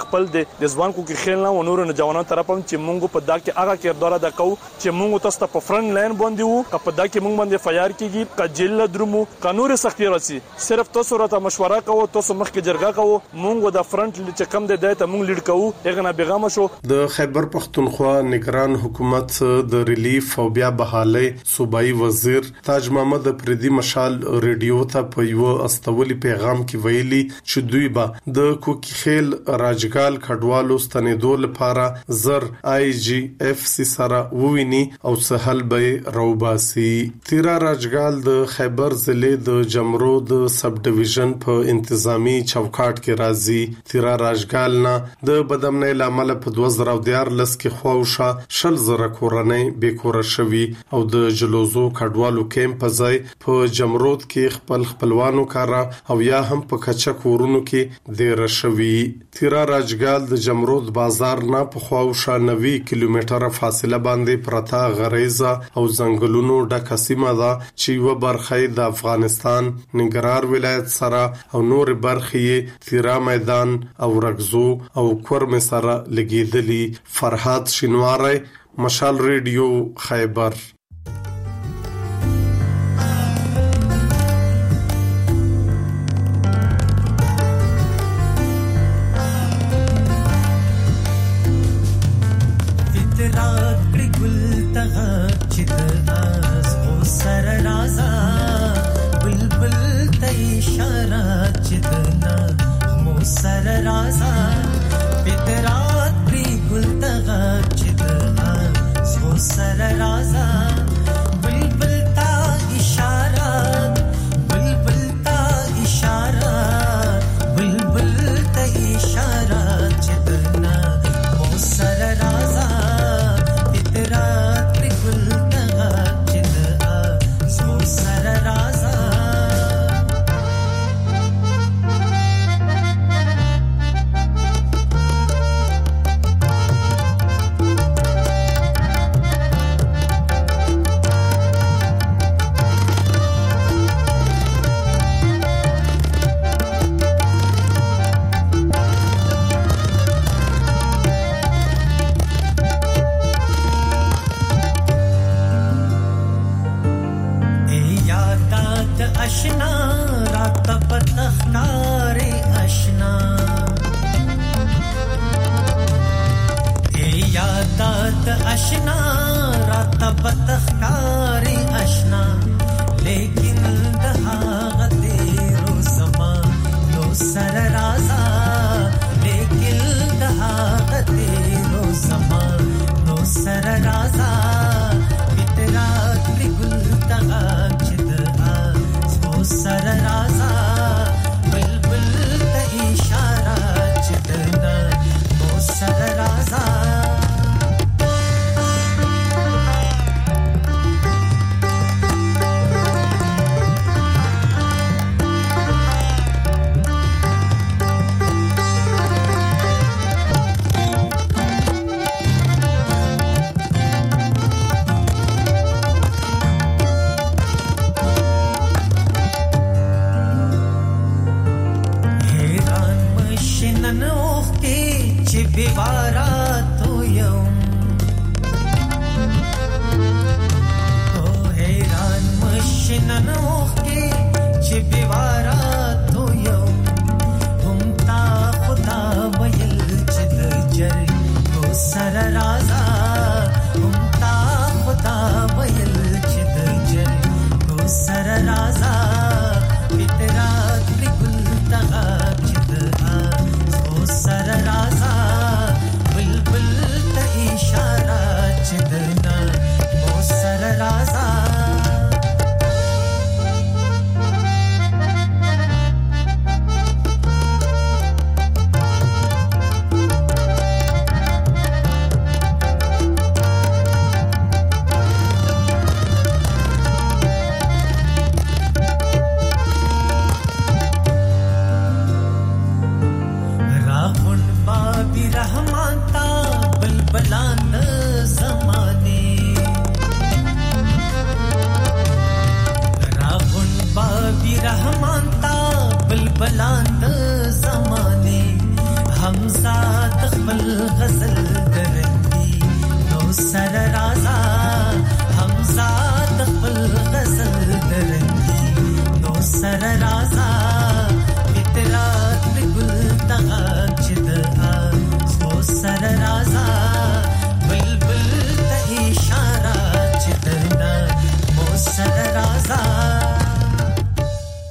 د ځوان کو کې خیل نه و نور نوجوانانو طرف هم چې موږ په دا کې هغه کردار ادا کوو چې موږ تاسو په فرنٹ لاین باندې وو که په دا کې موږ باندې فیار کیږي که جیل درمو قانون سختي راسي صرف تاسو راته مشوره کوو تاسو مخ کې جرګه کوو موږ د فرنٹ چې کم دی دایته موږ لیډ کوو هغه نه بیغام شو. د خیبر پختونخوا نگران حکومت د ریلیف او بیا بحالي صوبایي وزیر تاج محمد پردي مشال ریډیو ته په یو استولي پیغام کې ویلي چې دوی به د کوکی خیل راجګال کډوالو ستنېدو لپاره زر آی جی اف سی سره وویني او سهل به روباسي. تیرا راجګال د خیبر ضلع د جمرو د سب ډیویژن په انتظامی چوکاټ کې راځي. تیرا راجګال نه د بدامنۍ لامل په دوه زره دیارلس کې خواوشه شل زره کورنۍ بیکوره شوي او د جلوزو کډوالو کیمپ ځای په جمرود کې خپل خپلوانو کارا او یا هم په کچا کورونو کې دیر شوي. تیرا راجګال د جمرود بازار نه په خواوشه نوي کیلومتره فاصله باندې پرتا غریزه او ځنګلونو ډکه سیمه ده چې یو برخه د افغانستان ننګرهار ولایت سره او نور برخې تیرا میدان او رغزو او کورم سره لګیدلی. فرحات شینواری، مشال ریډیو، خیبر. रहमान ता बलबलान ज़माने हमज़ाद سره راز